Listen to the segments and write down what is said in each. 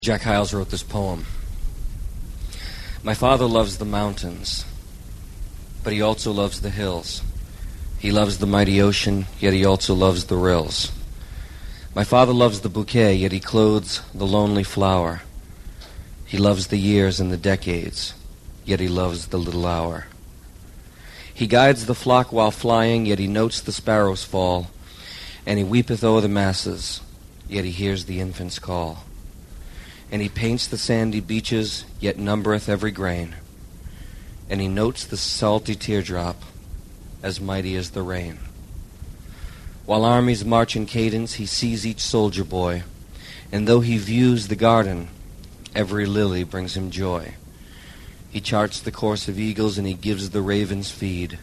Jack Hyles wrote this poem. My father loves the mountains, but he also loves the hills. He loves the mighty ocean, yet he also loves the rills. My father loves the bouquet, yet he clothes the lonely flower. He loves the years and the decades, yet he loves the little hour. He guides the flock while flying, yet he notes the sparrows fall. And he weepeth o'er the masses, yet he hears the infants call. And he paints the sandy beaches, yet numbereth every grain. And he notes the salty teardrop, as mighty as the rain. While armies march in cadence, he sees each soldier boy. And though he views the garden, every lily brings him joy. He charts the course of eagles, and he gives the ravens feed.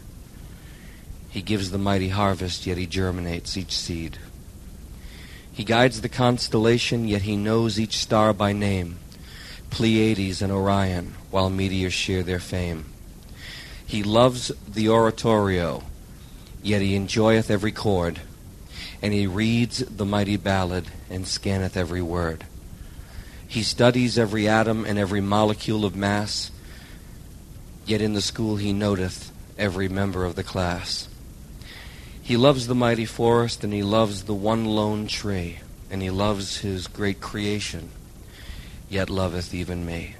He gives the mighty harvest, yet he germinates each seed. He guides the constellation, yet he knows each star by name, Pleiades and Orion, while meteors share their fame. He loves the oratorio, yet he enjoyeth every chord, and he reads the mighty ballad and scanneth every word. He studies every atom and every molecule of mass, yet in the school he noteth every member of the class. He loves the mighty forest, and he loves the one lone tree, and he loves his great creation, yet loveth even me.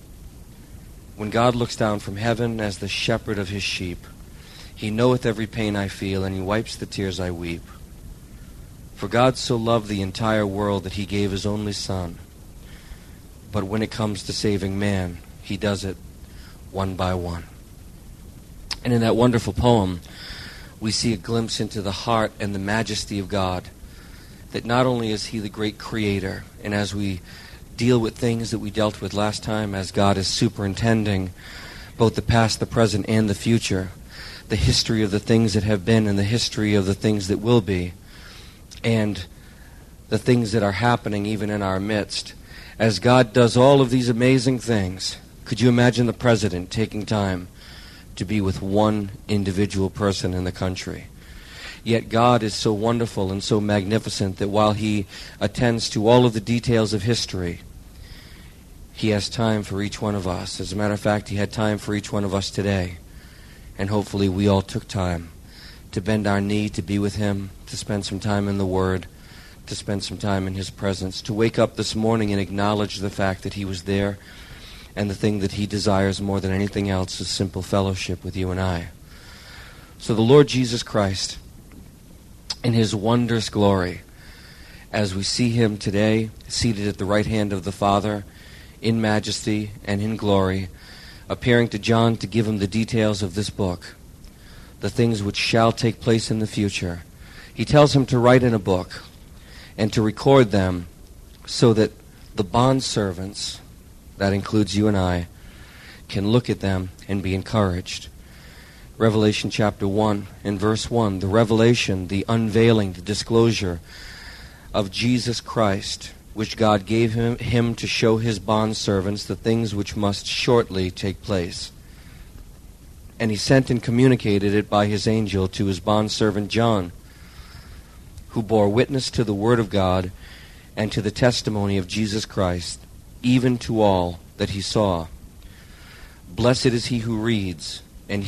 When God looks down from heaven as the shepherd of his sheep, he knoweth every pain I feel, and he wipes the tears I weep. For God so loved the entire world that he gave his only Son. But when it comes to saving man, he does it one by one. And in that wonderful poem, we see a glimpse into the heart and the majesty of God, that not only is he the great creator, and as we deal with things that we dealt with last time, as God is superintending both the past, the present, and the future, the history of the things that have been and the history of the things that will be, and the things that are happening even in our midst. As God does all of these amazing things, could you imagine the president taking time to be with one individual person in the country? Yet God is so wonderful and so magnificent that while he attends to all of the details of history, he has time for each one of us. As a matter of fact, he had time for each one of us today. And hopefully we all took time to bend our knee to be with him, to spend some time in the Word, to spend some time in his presence, to wake up this morning and acknowledge the fact that he was there. And the thing that he desires more than anything else is simple fellowship with you and I. So the Lord Jesus Christ, in his wondrous glory, as we see him today, seated at the right hand of the Father, in majesty and in glory, appearing to John to give him the details of this book, the things which shall take place in the future. He tells him to write in a book and to record them so that the bondservants, that includes you and I, can look at them and be encouraged. Revelation chapter 1 and verse 1, the revelation, the unveiling, the disclosure of Jesus Christ, which God gave him to show his bondservants the things which must shortly take place. And he sent and communicated it by his angel to his bondservant John, who bore witness to the word of God and to the testimony of Jesus Christ, even to all that he saw. Blessed is he who reads, and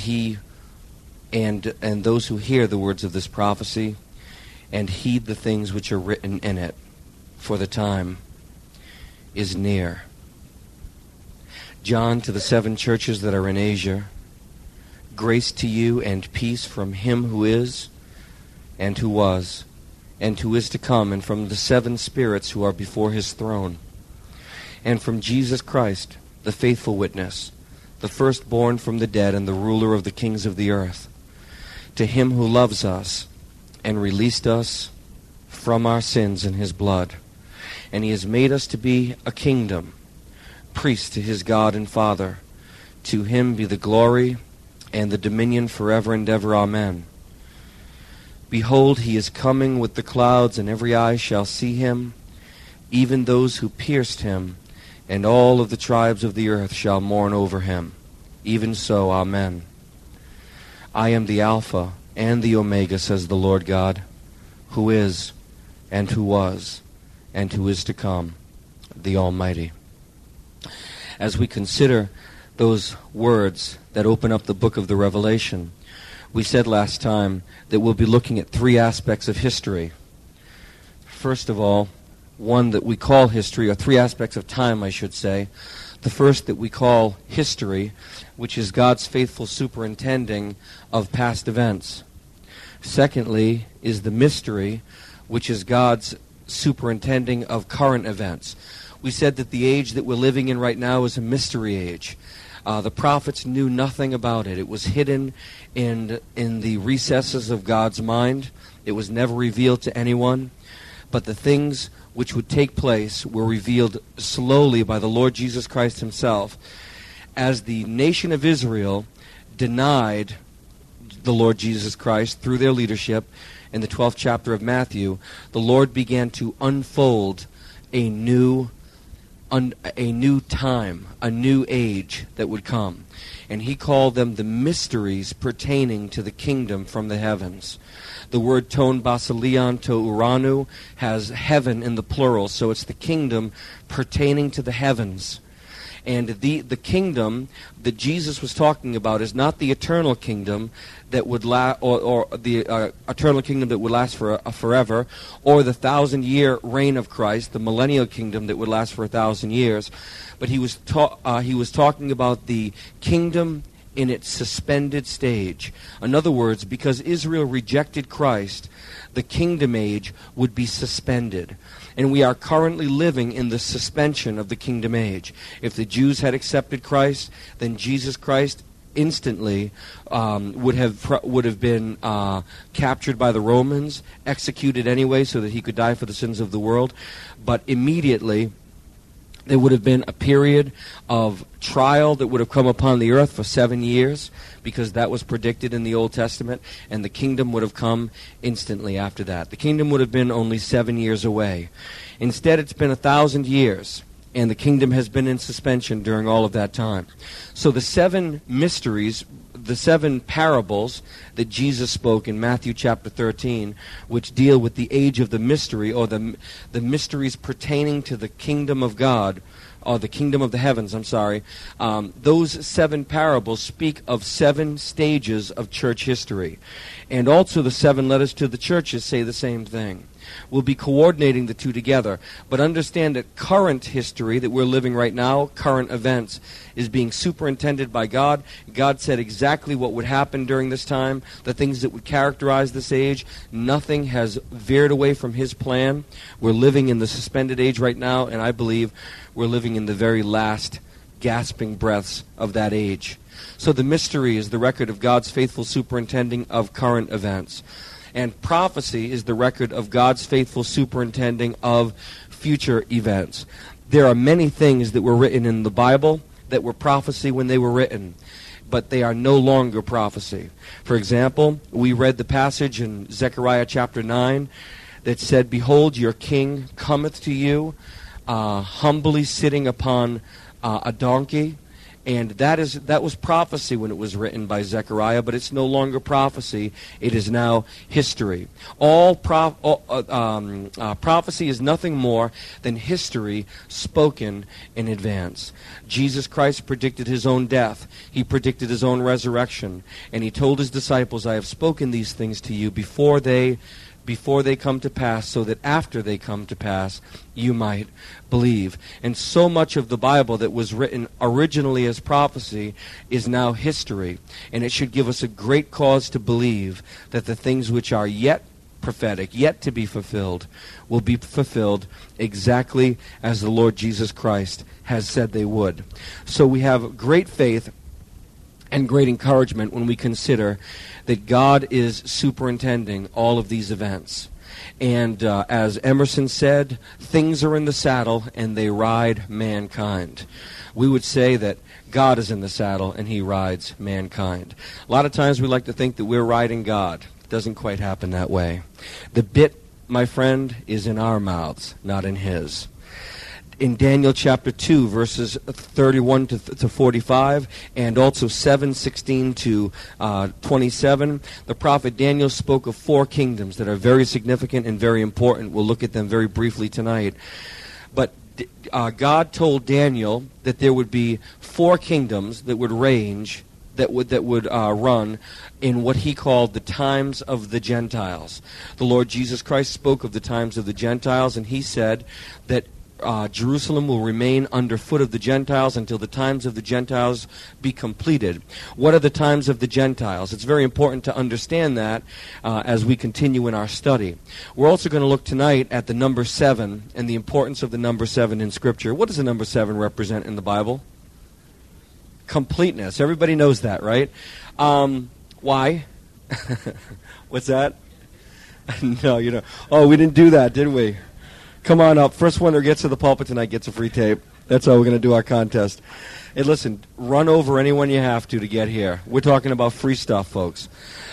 those who hear the words of this prophecy, and heed the things which are written in it, for the time is near. John, to the 7 churches that are in Asia, grace to you and peace from him who is, and who was, and who is to come, and from the 7 spirits who are before his throne, and from Jesus Christ, the faithful witness, the firstborn from the dead, and the ruler of the kings of the earth, to him who loves us and released us from our sins in his blood. And he has made us to be a kingdom, priests to his God and Father. To him be the glory and the dominion forever and ever. Amen. Behold, he is coming with the clouds, and every eye shall see him, even those who pierced him, and all of the tribes of the earth shall mourn over him. Even so, Amen. I am the Alpha and the Omega, says the Lord God, who is, and who was, and who is to come, the Almighty. As we consider those words that open up the book of the Revelation, we said last time that we'll be looking at three aspects of history. First of all, one that we call history, or three aspects of time, I should say. The first that we call history, which is God's faithful superintending of past events. Secondly is the mystery, which is God's superintending of current events. We said that the age that we're living in right now is a mystery age. The prophets knew nothing about it. It was hidden in the recesses of God's mind. It was never revealed to anyone. But the things which would take place were revealed slowly by the Lord Jesus Christ himself. As the nation of Israel denied the Lord Jesus Christ through their leadership in the 12th chapter of Matthew, the Lord began to unfold a new time, a new age that would come. And he called them the mysteries pertaining to the kingdom from the heavens. The word ton basileon to uranu has heaven in the plural, so it's the kingdom pertaining to the heavens. And the kingdom that Jesus was talking about is not the eternal kingdom that would or the eternal kingdom that would last for forever, or the 1,000-year reign of Christ, the millennial kingdom that would last for 1,000 years. But he was talking about the kingdom in its suspended stage. In other words, because Israel rejected Christ, the kingdom age would be suspended. And we are currently living in the suspension of the kingdom age. If the Jews had accepted Christ, then Jesus Christ instantly would have been captured by the Romans, executed anyway so that he could die for the sins of the world. But immediately there would have been a period of trial that would have come upon the earth for 7 years, because that was predicted in the Old Testament, and the kingdom would have come instantly after that. The kingdom would have been only 7 years away. Instead, it's been 1,000 years, and the kingdom has been in suspension during all of that time. So the 7 mysteries, the 7 parables that Jesus spoke in Matthew chapter 13, which deal with the age of the mystery, or the mysteries pertaining to the kingdom of God, or the kingdom of the heavens, those 7 parables speak of 7 stages of church history. And also the 7 letters to the churches say the same thing. We'll be coordinating the two together, but understand that current history that we're living right now, current events, is being superintended by God. God said exactly what would happen during this time, the things that would characterize this age. Nothing has veered away from his plan. We're living in the suspended age right now, and I believe we're living in the very last gasping breaths of that age. So the mystery is the record of God's faithful superintending of current events. And prophecy is the record of God's faithful superintending of future events. There are many things that were written in the Bible that were prophecy when they were written, but they are no longer prophecy. For example, we read the passage in Zechariah chapter 9 that said, "Behold, your king cometh to you, humbly sitting upon a donkey." And that was prophecy when it was written by Zechariah, but it's no longer prophecy. It is now history. Prophecy is nothing more than history spoken in advance. Jesus Christ predicted his own death. He predicted his own resurrection. And he told his disciples, "I have spoken these things to you before they come to pass, so that after they come to pass, you might believe." And so much of the Bible that was written originally as prophecy is now history. And it should give us a great cause to believe that the things which are yet prophetic, yet to be fulfilled, will be fulfilled exactly as the Lord Jesus Christ has said they would. So we have great faith and great encouragement when we consider that God is superintending all of these events. And as Emerson said, things are in the saddle and they ride mankind. We would say that God is in the saddle and he rides mankind. A lot of times we like to think that we're riding God. It doesn't quite happen that way. The bit, my friend, is in our mouths, not in his. In Daniel chapter 2, verses 31 to 45, and also 7:16 to 27, the prophet Daniel spoke of 4 kingdoms that are very significant and very important. We'll look at them very briefly tonight. But God told Daniel that there would be 4 kingdoms that would range, that would run in what he called the times of the Gentiles. The Lord Jesus Christ spoke of the times of the Gentiles, and he said that Jerusalem will remain underfoot of the Gentiles until the times of the Gentiles be completed. What are the times of the Gentiles? It's very important to understand that as we continue in our study. We're also going to look tonight at the number 7 and the importance of the number 7 in Scripture. What does the number 7 represent in the Bible? Completeness. Everybody knows that, right? Why? What's that? No, you know. Oh, we didn't do that, did we? Come on up. First one who gets to the pulpit tonight gets a free tape. That's how we're going to do our contest. Hey, listen, run over anyone you have to get here. We're talking about free stuff, folks.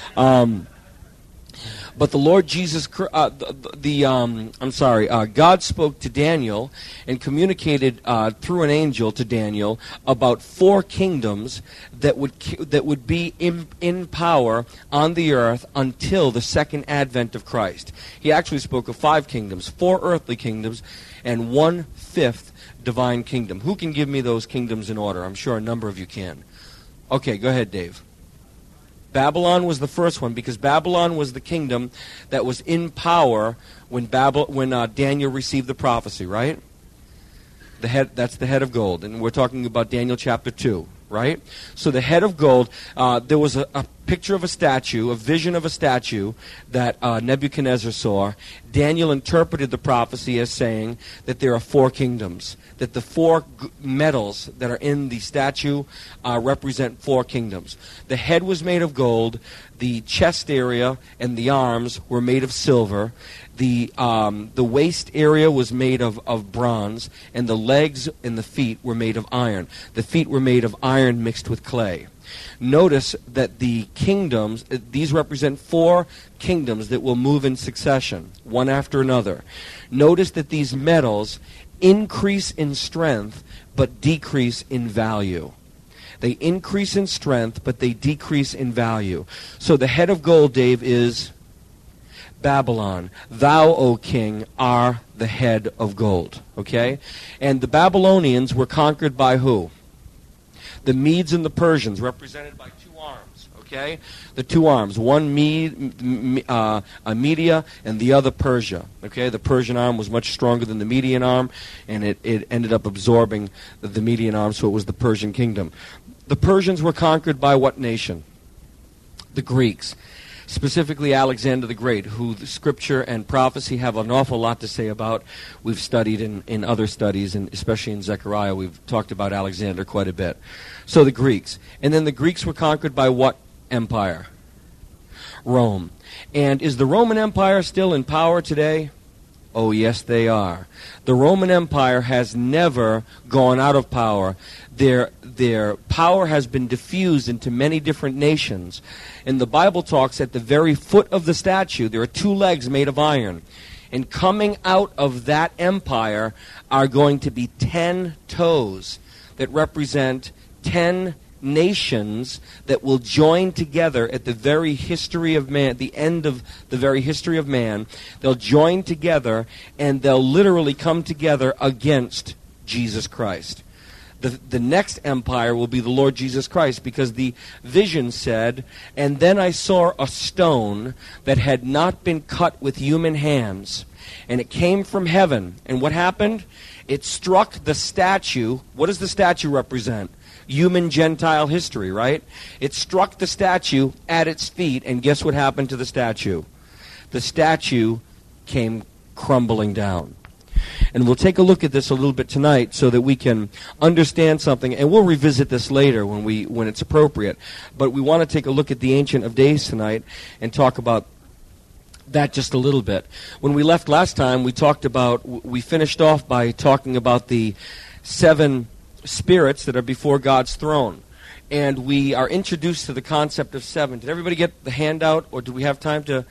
But the Lord Jesus, God spoke to Daniel and communicated through an angel to Daniel about 4 kingdoms that would be in power on the earth until the second advent of Christ. He actually spoke of 5 kingdoms, 4 earthly kingdoms, and 1/5 divine kingdom. Who can give me those kingdoms in order? I'm sure a number of you can. Okay, go ahead, Dave. Babylon was the first one because Babylon was the kingdom that was in power when Daniel received the prophecy, right? That's the head of gold, and we're talking about Daniel chapter 2, right? So the head of gold, there was a picture of a statue, a vision of a statue that Nebuchadnezzar saw. Daniel interpreted the prophecy as saying that there are 4 kingdoms, that the 4 metals that are in the statue represent 4 kingdoms. The head was made of gold, the chest area and the arms were made of silver, the waist area was made of bronze, and the legs and the feet were made of iron. The feet were made of iron mixed with clay. Notice that the kingdoms, these represent 4 kingdoms that will move in succession, one after another. Notice that these metals increase in strength but decrease in value. They increase in strength but they decrease in value. So the head of gold, Dave, is Babylon. Thou, O king, are the head of gold. Okay? And the Babylonians were conquered by who? The Medes and the Persians, represented by 2 arms. Okay? The 2 arms. One Media and the other Persia. Okay? The Persian arm was much stronger than the Median arm, and it ended up absorbing the Median arm, so it was the Persian kingdom. The Persians were conquered by what nation? The Greeks. Specifically Alexander the Great, who the Scripture and prophecy have an awful lot to say about. We've studied in other studies, and especially in Zechariah, we've talked about Alexander quite a bit. So the Greeks. And then the Greeks were conquered by what empire? Rome. And is the Roman Empire still in power today? Oh, yes, they are. The Roman Empire has never gone out of power. Their power has been diffused into many different nations. And the Bible talks at the very foot of the statue, there are 2 legs made of iron. And coming out of that empire are going to be 10 toes that represent 10 nations that will join together at the very history of man, the end of the very history of man. They'll join together and they'll literally come together against Jesus Christ. The next empire will be the Lord Jesus Christ, because the vision said, "And then I saw a stone that had not been cut with human hands, and it came from heaven." And what happened? It struck the statue. What does the statue represent? Human Gentile history, right? It struck the statue at its feet, and guess what happened to the statue? The statue came crumbling down. And we'll take a look at this a little bit tonight so that we can understand something, and we'll revisit this later when it's appropriate. But we want to take a look at the Ancient of Days tonight and talk about that just a little bit. When we left last time, we finished off by talking about the 7 spirits that are before God's throne. And we are introduced to the concept of 7. Did everybody get the handout, or do we have time to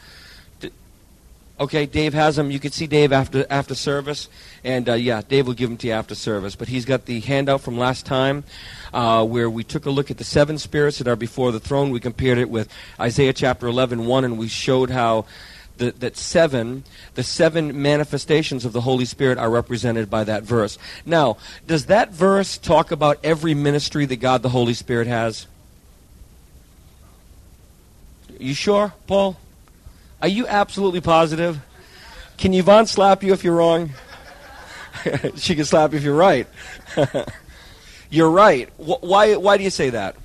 okay, Dave has them. You can see Dave after service. And, Dave will give them to you after service. But he's got the handout from last time where we took a look at the 7 spirits that are before the throne. We compared it with Isaiah chapter 11:1, and we showed how that the seven manifestations of the Holy Spirit are represented by that verse. Now, does that verse talk about every ministry that God the Holy Spirit has? You sure, Paul? Are you absolutely positive? Can Yvonne slap you if you're wrong? She can slap you if you're right. You're right. Why do you say that?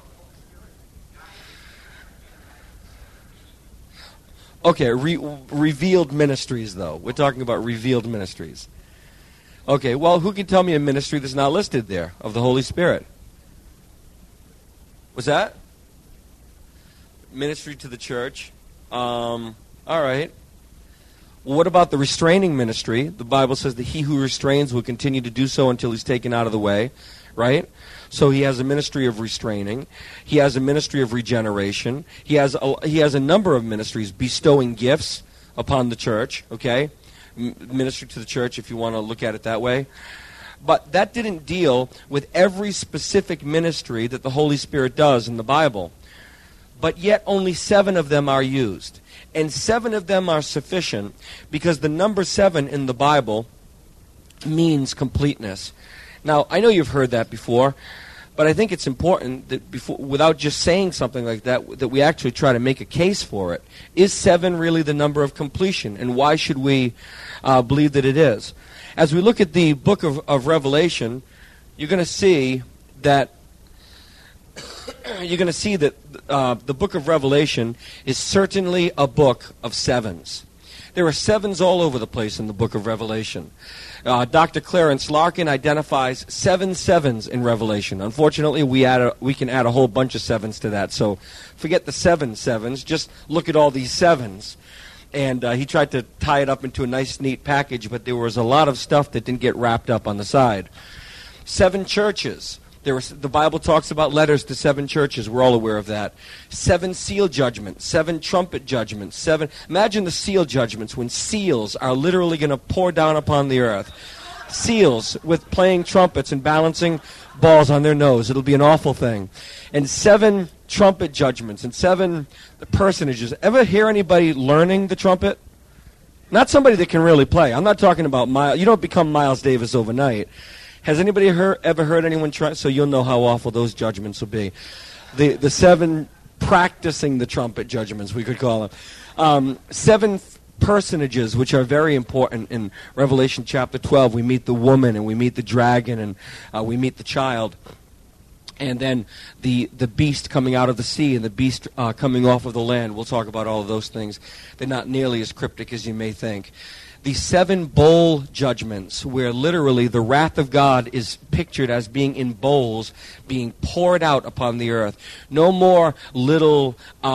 Okay, revealed ministries, though. We're talking about revealed ministries. Okay, well, who can tell me a ministry that's not listed there of the Holy Spirit? What's that? Ministry to the church. All right. Well, what about the restraining ministry? The Bible says that he who restrains will continue to do so until he's taken out of the way, right? So he has a ministry of restraining. He has a ministry of regeneration. He has a number of ministries, bestowing gifts upon the church, okay? Ministry to the church, if you want to look at it that way. But that didn't deal with every specific ministry that the Holy Spirit does in the Bible. But yet only 7 of them are used. And 7 of them are sufficient because the number 7 in the Bible means completeness. Now, I know you've heard that before, but I think it's important that without just saying something like that, that we actually try to make a case for it. Is 7 really the number of completion? And why should we believe that it is? As we look at the book of Revelation, you're going to see that the book of Revelation is certainly a book of 7s. There are 7s all over the place in the book of Revelation. Dr. Clarence Larkin identifies 7 7s in Revelation. Unfortunately, we can add a whole bunch of 7s to that. So forget the 7 7s. Just look at all these 7s. And he tried to tie it up into a nice, neat package, but there was a lot of stuff that didn't get wrapped up on the side. 7 churches. The Bible talks about letters to 7 churches. We're all aware of that. 7 seal judgments, 7 trumpet judgments, 7. Imagine the seal judgments when seals are literally going to pour down upon the earth. Seals with playing trumpets and balancing balls on their nose. It'll be an awful thing. And 7 trumpet judgments and 7 personages. Ever hear anybody learning the trumpet? Not somebody that can really play. I'm not talking about Miles. You don't become Miles Davis overnight. Has anybody ever heard anyone try? So you'll know how awful those judgments will be. The 7 practicing the trumpet judgments, we could call them. 7 personages, which are very important in Revelation chapter 12. We meet the woman, and we meet the dragon, and we meet the child. And then the beast coming out of the sea and the beast coming off of the land. We'll talk about all of those things. They're not nearly as cryptic as you may think. The 7 bowl judgments, where literally the wrath of God is pictured as being in bowls, being poured out upon the earth. No more little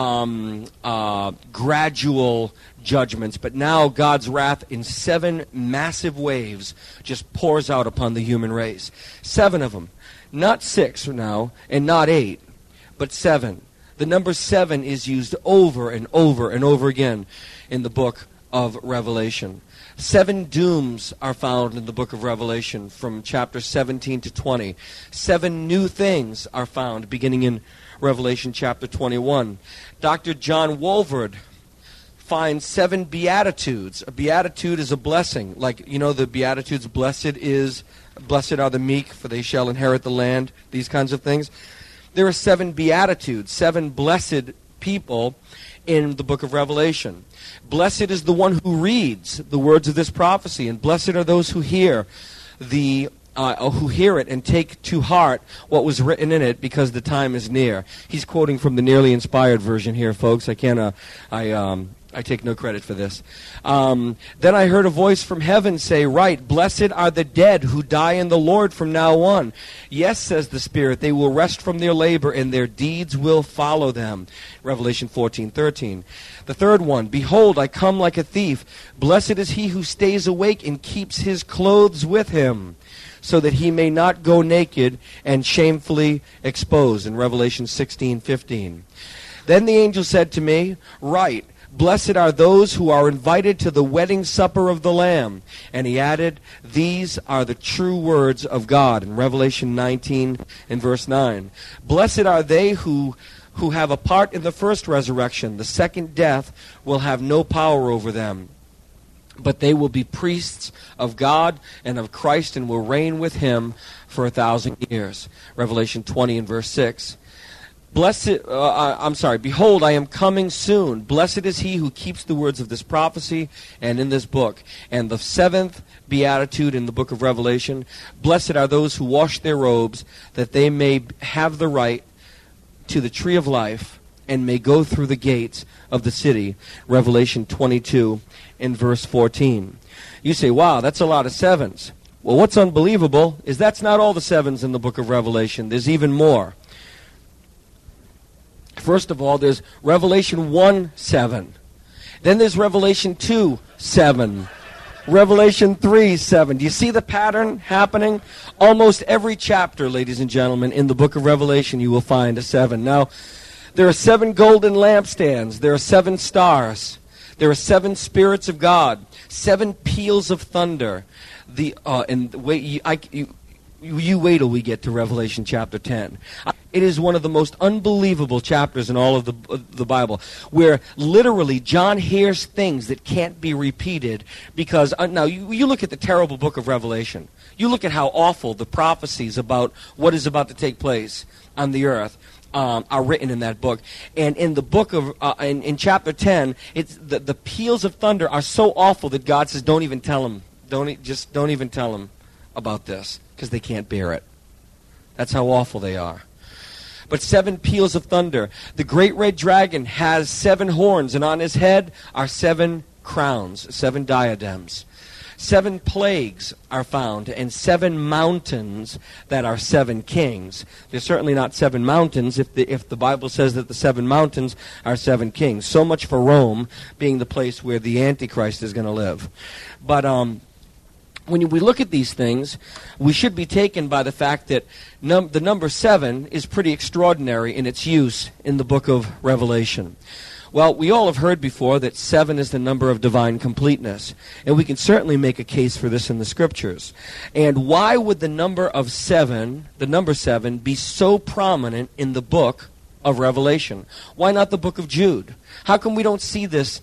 gradual judgments, but now God's wrath in 7 massive waves just pours out upon the human race. 7 of them. Not 6 now, and not 8, but 7. The number 7 is used over and over and over again in the book of Revelation. 7 dooms are found in the book of Revelation from chapter 17 to 20. 7 new things are found beginning in Revelation chapter 21. Dr. John Walvoord finds 7 beatitudes. A beatitude is a blessing. Like, you know, the Beatitudes, blessed are the meek, for they shall inherit the land, these kinds of things. There are 7 beatitudes, 7 blessed people in the book of Revelation. Blessed is the one who reads the words of this prophecy, and blessed are those who hear it and take to heart what was written in it, because the time is near. He's quoting from the nearly inspired version here, folks. I take no credit for this. Then I heard a voice from heaven say, "Write, blessed are the dead who die in the Lord from now on. Yes, says the Spirit, they will rest from their labor, and their deeds will follow them." Revelation 14:13. The third one, "Behold, I come like a thief. Blessed is he who stays awake and keeps his clothes with him, so that he may not go naked and shamefully exposed." In Revelation 16:15. Then the angel said to me, "Write, blessed are those who are invited to the wedding supper of the Lamb." And he added, "These are the true words of God." In Revelation 19 and verse 9. Blessed are they who who have a part in the first resurrection. The second death will have no power over them, but they will be priests of God and of Christ and will reign with him for 1,000 years. Revelation 20 and verse 6. Behold, I am coming soon. Blessed is he who keeps the words of this prophecy and in this book. And the seventh beatitude in the book of Revelation, blessed are those who wash their robes, that they may have the right to the tree of life and may go through the gates of the city. Revelation 22 and verse 14. You say, wow, that's a lot of sevens. Well, what's unbelievable is that's not all the sevens in the book of Revelation. There's even more. First of all, there's Revelation 1:7. Then there's Revelation 2:7. Revelation 3:7. Do you see the pattern happening? Almost every chapter, ladies and gentlemen, in the book of Revelation, you will find a 7. Now, there are 7 golden lampstands. There are 7 stars. There are 7 spirits of God. 7 peals of thunder. You wait till we get to Revelation chapter 10. It is one of the most unbelievable chapters in all of the Bible, where literally John hears things that can't be repeated because, now you look at the terrible book of Revelation. You look at how awful the prophecies about what is about to take place on the earth are written in that book. And in the book of, in chapter 10, it's the peals of thunder are so awful that God says, don't even tell them. Don't even tell them about this, because they can't bear it. That's how awful they are. But 7 peals of thunder. The great red dragon has 7 horns, and on his head are 7 crowns, 7 diadems. 7 plagues are found, and 7 mountains that are 7 kings. There's certainly not 7 mountains if the Bible says that the 7 mountains are 7 kings. So much for Rome being the place where the Antichrist is going to live. But when we look at these things, we should be taken by the fact that the number 7 is pretty extraordinary in its use in the book of Revelation. Well, we all have heard before that 7 is the number of divine completeness, and we can certainly make a case for this in the Scriptures. And why would the number 7, be so prominent in the book of Revelation? Why not the book of Jude? How come we don't see this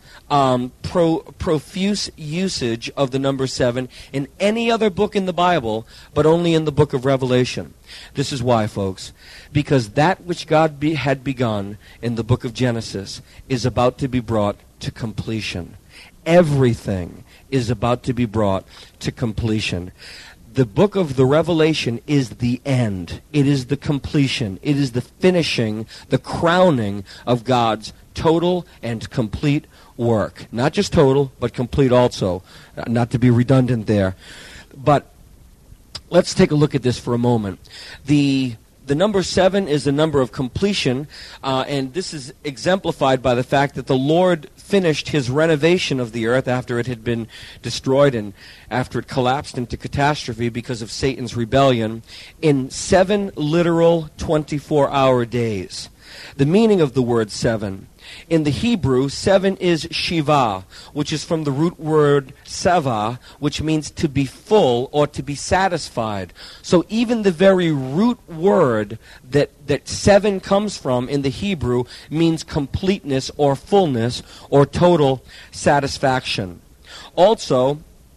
profuse usage of the number 7 in any other book in the Bible, but only in the book of Revelation? This is why, folks. Because that which God had begun in the book of Genesis is about to be brought to completion. Everything is about to be brought to completion. The book of the Revelation is the end. It is the completion. It is the finishing, the crowning of God's total and complete work. Not just total, but complete also. Not to be redundant there. But let's take a look at this for a moment. The number 7 is the number of completion, and this is exemplified by the fact that the Lord finished his renovation of the earth after it had been destroyed and after it collapsed into catastrophe because of Satan's rebellion in 7 literal 24-hour days. The meaning of the word 7. In the Hebrew, 7 is Shiva, which is from the root word seva, which means to be full or to be satisfied. So even the very root word that 7 comes from in the Hebrew means completeness or fullness or total satisfaction. Also,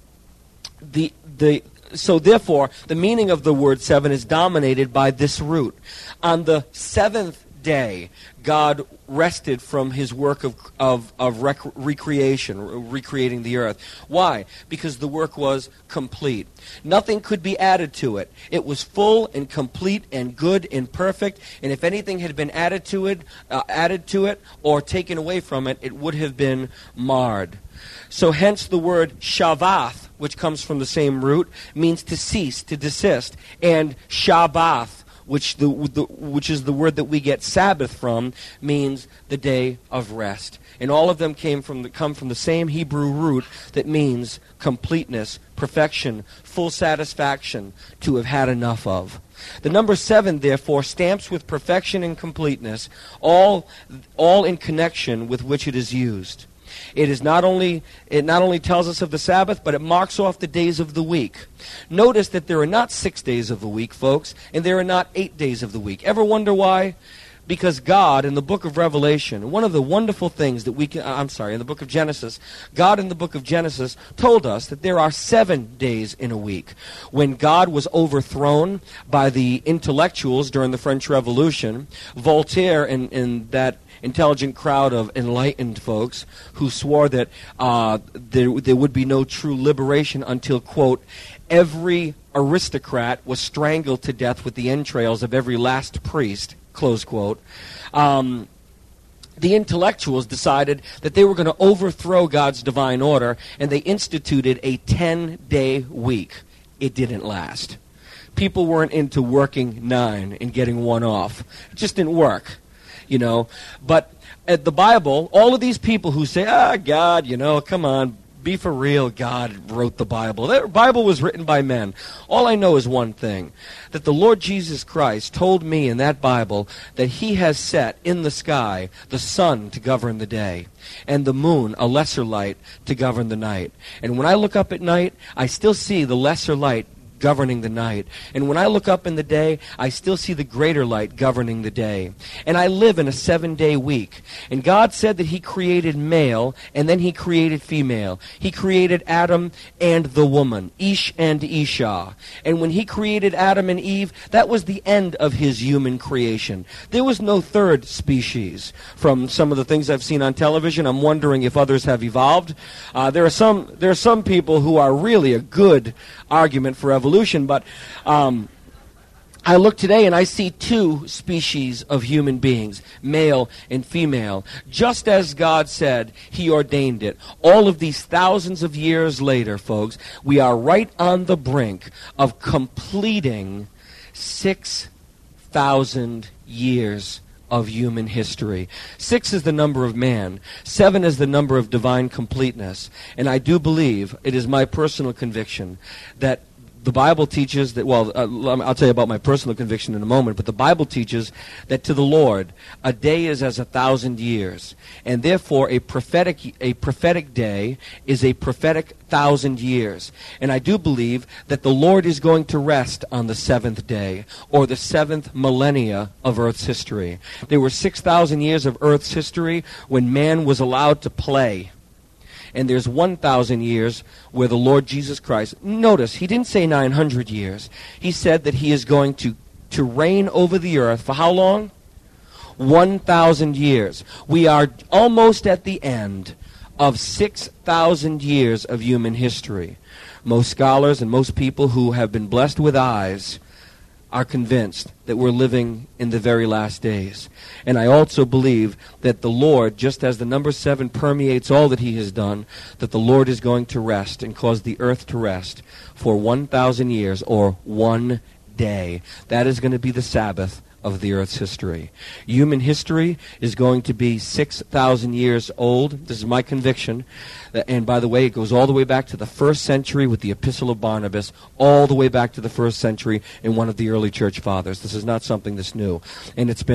so therefore, the meaning of the word 7 is dominated by this root. On the 7th day, God rested from his work of recreation, recreating the earth. Why? Because the work was complete. Nothing could be added to it. It was full and complete and good and perfect, and if anything had been added to it or taken away from it, it would have been marred. So hence the word Shavath, which comes from the same root, means to cease, to desist, and Shabbath, which is the word that we get Sabbath from, means the day of rest. And all of them come from the same Hebrew root that means completeness, perfection, full satisfaction, to have had enough of. The number 7, therefore, stamps with perfection and completeness, all in connection with which it is used. It not only tells us of the Sabbath, but it marks off the days of the week. Notice that there are not 6 days of the week, folks, and there are not 8 days of the week. Ever wonder why? Because God, in the book of Revelation, one of the wonderful things that in the book of Genesis, God in the book of Genesis told us that there are 7 days in a week. When God was overthrown by the intellectuals during the French Revolution, Voltaire and that intelligent crowd of enlightened folks who swore that there would be no true liberation until, quote, every aristocrat was strangled to death with the entrails of every last priest, close quote. The intellectuals decided that they were going to overthrow God's divine order, and they instituted a 10-day week. It didn't last. People weren't into working 9 and getting 1 off. It just didn't work, you know. But at the Bible, all of these people who say, God, you know, come on, be for real, God wrote the Bible. The Bible was written by men. All I know is one thing, that the Lord Jesus Christ told me in that Bible that he has set in the sky the sun to govern the day, and the moon, a lesser light, to govern the night. And when I look up at night, I still see the lesser light governing the night. And when I look up in the day, I still see the greater light governing the day. And I live in a 7-day week. And God said that he created male, and then he created female. He created Adam and the woman, Ish and Isha. And when he created Adam and Eve, that was the end of his human creation. There was no third species. From some of the things I've seen on television, I'm wondering if others have evolved. There are some people who are really a good argument for evolution, but I look today and I see 2 species of human beings, male and female, just as God said he ordained it. All of these thousands of years later, folks, we are right on the brink of completing 6,000 years of human history. 6 is the number of man. 7 is the number of divine completeness. And I do believe, it is my personal conviction, that the Bible teaches that, I'll tell you about my personal conviction in a moment, but the Bible teaches that to the Lord, a day is as 1,000 years. And therefore, a prophetic day is a prophetic 1,000 years. And I do believe that the Lord is going to rest on the 7th day, or the 7th millennia of Earth's history. There were 6,000 years of Earth's history when man was allowed to play. And there's 1,000 years where the Lord Jesus Christ, notice, he didn't say 900 years. He said that he is going to reign over the earth for how long? 1,000 years. We are almost at the end of 6,000 years of human history. Most scholars and most people who have been blessed with eyes are convinced that we're living in the very last days. And I also believe that the Lord, just as the number 7 permeates all that he has done, that the Lord is going to rest and cause the earth to rest for 1,000 years, or 1 day. That is going to be the Sabbath of the earth's history. Human history is going to be 6,000 years old. This is my conviction. And by the way, it goes all the way back to the 1st century with the Epistle of Barnabas, all the way back to the 1st century in one of the early church fathers. This is not something that's new. And this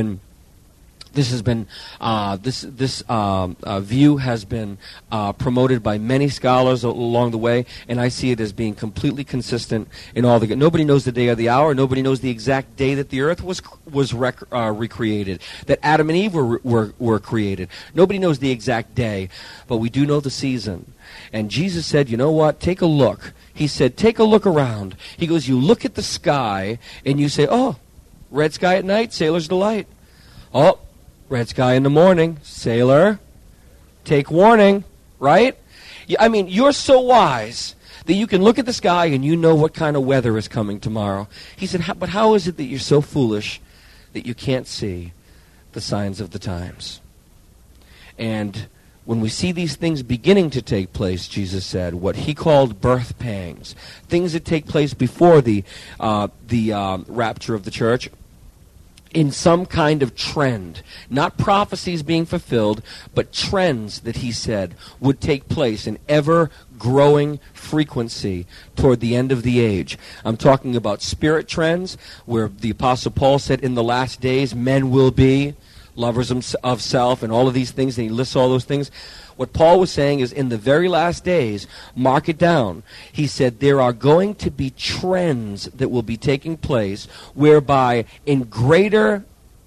view has been promoted by many scholars along the way, and I see it as being completely consistent in all the. Nobody knows the day or the hour. Nobody knows the exact day that the earth was recreated, that Adam and Eve were created. Nobody knows the exact day, but we do know the season. And Jesus said, you know what? Take a look. He said, take a look around. He goes, you look at the sky, and you say, oh, red sky at night, sailor's delight. Oh, red sky in the morning, sailor, take warning, right? I mean, you're so wise that you can look at the sky and you know what kind of weather is coming tomorrow. He said, but how is it that you're so foolish that you can't see the signs of the times? And when we see these things beginning to take place, Jesus said, what he called birth pangs, things that take place before the rapture of the church, in some kind of trend, not prophecies being fulfilled, but trends that he said would take place in ever-growing frequency toward the end of the age. I'm talking about spirit trends, where the Apostle Paul said in the last days men will be lovers of self and all of these things, and he lists all those things. What Paul was saying is in the very last days, mark it down. He said there are going to be trends that will be taking place whereby in greater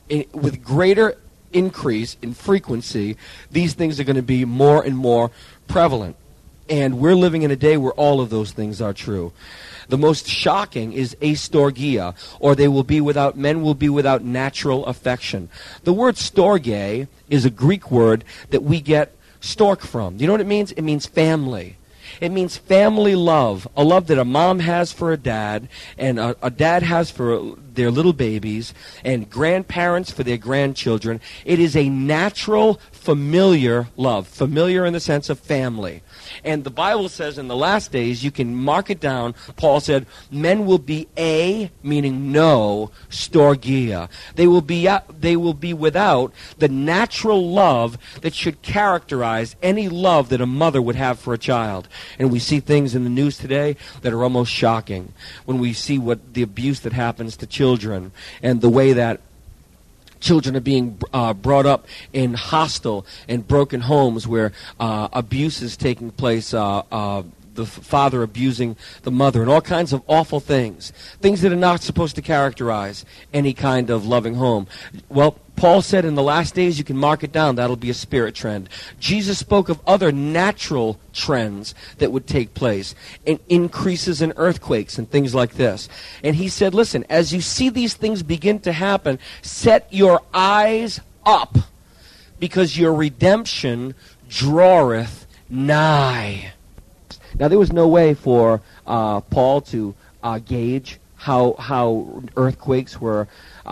with greater increase in frequency, these things are going to be more and more prevalent. And we're living in a day where all of those things are true. The most shocking is astorgia, or men will be without natural affection. The word storge is a Greek word that we get stork from. Do you know what it means? It means family. It means family love, a love that a mom has for a dad, and a dad has for their little babies, and grandparents for their grandchildren. It is a natural, familiar love, familiar in the sense of family. And the Bible says in the last days, you can mark it down, Paul said, men will be meaning no, storgia. They will be without the natural love that should characterize any love that a mother would have for a child. And we see things in the news today that are almost shocking. When we see what the abuse that happens to children, and the way that children are being brought up in hostile and broken homes where abuse is taking place, the father abusing the mother, and all kinds of awful things that are not supposed to characterize any kind of loving home. Well, Paul said in the last days, you can mark it down, that'll be a spirit trend. Jesus spoke of other natural trends that would take place, and increases in earthquakes and things like this. And he said, listen, as you see these things begin to happen, set your eyes up, because your redemption draweth nigh. Now, there was no way for Paul to gauge how earthquakes were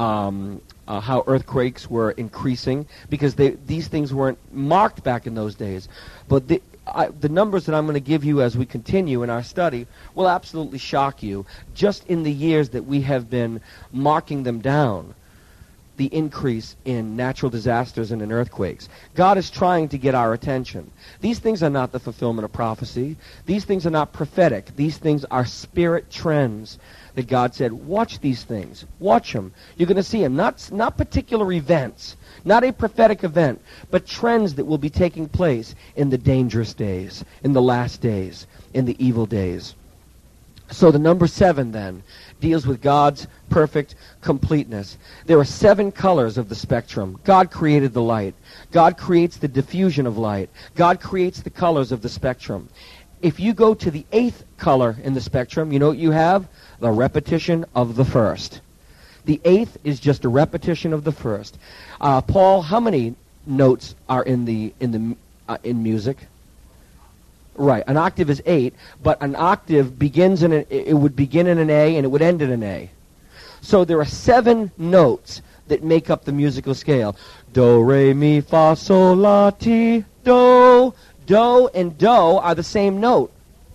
increasing, because these things weren't marked back in those days. But the numbers that I'm going to give you as we continue in our study will absolutely shock you. Just in the years that we have been marking them down, the increase in natural disasters and in earthquakes. God is trying to get our attention. These things are not the fulfillment of prophecy. These things are not prophetic. These things are spirit trends that God said, watch these things. Watch them. You're going to see them. Not particular events, not a prophetic event, but trends that will be taking place in the dangerous days, in the last days, in the evil days. So the number 7 then deals with God's perfect completeness. There are 7 colors of the spectrum. God created the light. God creates the diffusion of light. God creates the colors of the spectrum. If you go to the 8th color in the spectrum, you know what you have? The repetition of the first. The 8th is just a repetition of the first. Paul, how many notes are in music? Right, an octave is 8, but an octave it would begin in an A and it would end in an A. So there are 7 notes that make up the musical scale. Do, re, mi, fa, sol, la, ti, do. Do and do are the same note,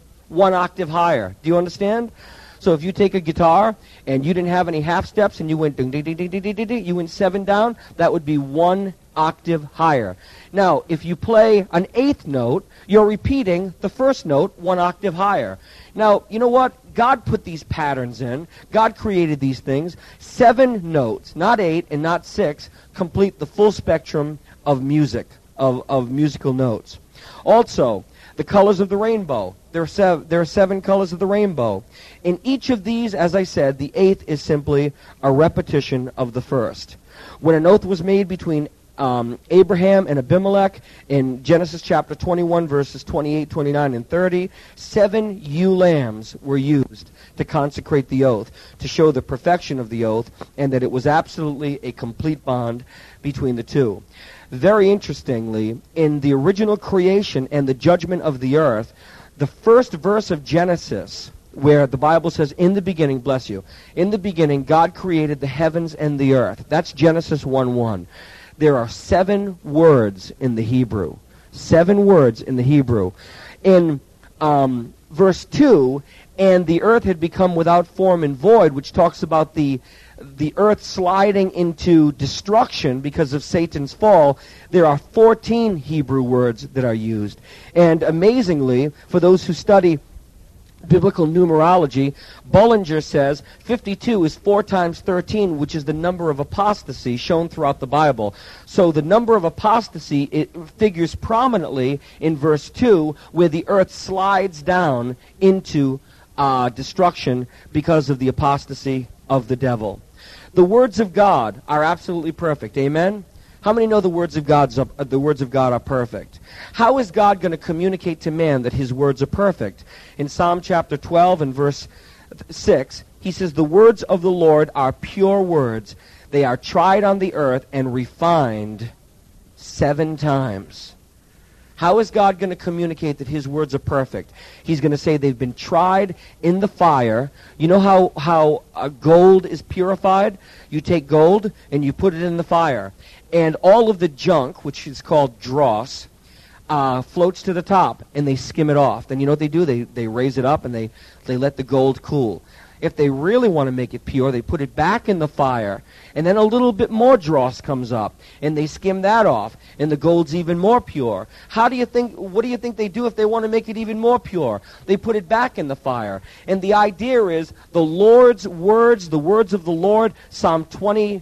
1 octave higher. Do you understand? So if you take a guitar and you didn't have any half steps and you went ding, ding, ding, ding, ding, ding, ding, you went 7 down, that would be 1 octave higher. Now, if you play an 8th note, you're repeating the first note 1 octave higher. Now, you know what? God put these patterns in. God created these things. 7 notes, not 8 and not 6, complete the full spectrum of music, of musical notes. Also, the colors of the rainbow. There are 7 colors of the rainbow. In each of these, as I said, the 8th is simply a repetition of the first. When an oath was made between Abraham and Abimelech in Genesis chapter 21, verses 28, 29, and 30, 7 ewe lambs were used to consecrate the oath, to show the perfection of the oath, and that it was absolutely a complete bond between the two. Very interestingly, in the original creation and the judgment of the earth, the first verse of Genesis, where the Bible says, in the beginning, bless you, in the beginning God created the heavens and the earth. That's Genesis 1:1. There are 7 words in the Hebrew. 7 words in the Hebrew. In verse 2, and the earth had become without form and void, which talks about the earth sliding into destruction because of Satan's fall, there are 14 Hebrew words that are used. And amazingly, for those who study biblical numerology, Bullinger says 52 is 4 times 13, which is the number of apostasy shown throughout the Bible. So the number of apostasy, it figures prominently in verse 2, where the earth slides down into destruction because of the apostasy of the devil. The words of God are absolutely perfect. Amen? How many know the words of God are perfect? How is God going to communicate to man that his words are perfect? In Psalm chapter 12 and verse 6, he says, the words of the Lord are pure words. They are tried on the earth and refined 7 times. How is God going to communicate that his words are perfect? He's going to say they've been tried in the fire. You know how gold is purified? You take gold and you put it in the fire. And all of the junk, which is called dross, floats to the top, and they skim it off. Then you know what they do? They raise it up, and they let the gold cool. If they really want to make it pure, they put it back in the fire, and then a little bit more dross comes up, and they skim that off, and the gold's even more pure. What do you think they do if they want to make it even more pure? They put it back in the fire. And the idea is the Lord's words, the words of the Lord, Psalm 20,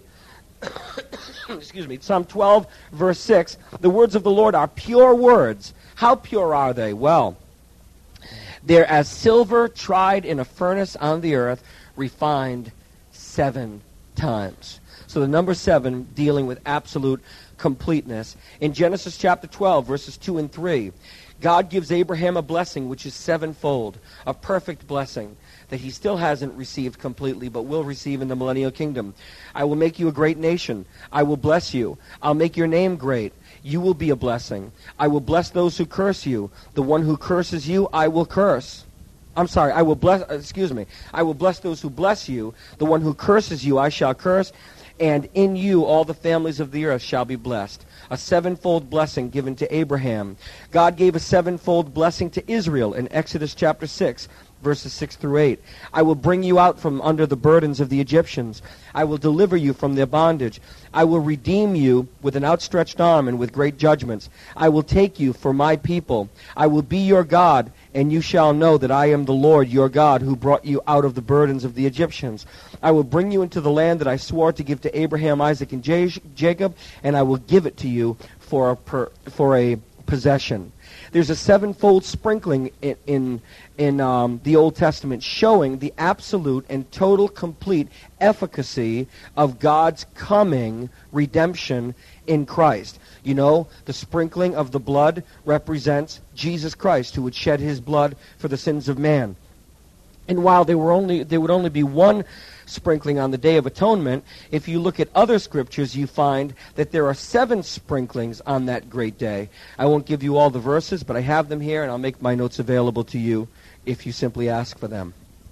Psalm 12, verse 6, the words of the Lord are pure words. How pure are they? Well, they're as silver tried in a furnace on the earth, refined 7 times. So the number 7 dealing with absolute completeness. In Genesis chapter 12, verses 2 and 3, God gives Abraham a blessing which is 7-fold, a perfect blessing that he still hasn't received completely, but will receive in the millennial kingdom. I will make you a great nation. I will bless you. I'll make your name great. You will be a blessing. I will bless those who curse you. The one who curses you, I will curse. I will bless those who bless you. The one who curses you, I shall curse. And in you all the families of the earth shall be blessed. A 7-fold blessing given to Abraham. God gave a 7-fold blessing to Israel in Exodus chapter 6. Verses 6 through 8. I will bring you out from under the burdens of the Egyptians. I will deliver you from their bondage. I will redeem you with an outstretched arm and with great judgments. I will take you for my people. I will be your God, and you shall know that I am the Lord your God who brought you out of the burdens of the Egyptians. I will bring you into the land that I swore to give to Abraham, Isaac, and Jacob, and I will give it to you for a possession. There's a 7-fold sprinkling in the Old Testament showing the absolute and total complete efficacy of God's coming redemption in Christ. You know, the sprinkling of the blood represents Jesus Christ, who would shed his blood for the sins of man. And while there would only be one sprinkling on the Day of Atonement, if you look at other scriptures, you find that there are 7 sprinklings on that great day. I won't give you all the verses, but I have them here, and I'll make my notes available to you if you simply ask for them.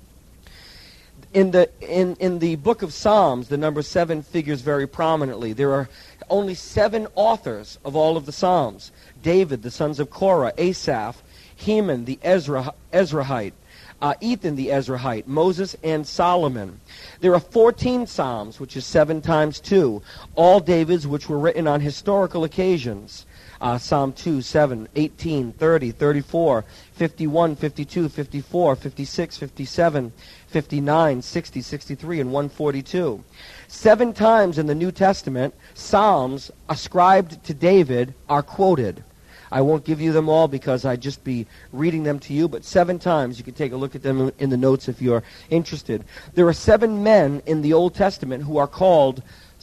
In the book of Psalms, the number 7 figures very prominently. There are only 7 authors of all of the Psalms. David, the sons of Korah, Asaph, Heman, the Ezrahite, Ethan the Ezrahite, Moses, and Solomon. There are 14 Psalms, which is 7 times 2, all David's, which were written on historical occasions. Psalm 2, 7, 18, 30, 34, 51, 52, 54, 56, 57, 59, 60, 63, and 142. 7 times in the New Testament, Psalms ascribed to David are quoted. I won't give you them all because I'd just be reading them to you, but 7 times. You can take a look at them in the notes if you're interested. There are 7 men in the Old Testament who are called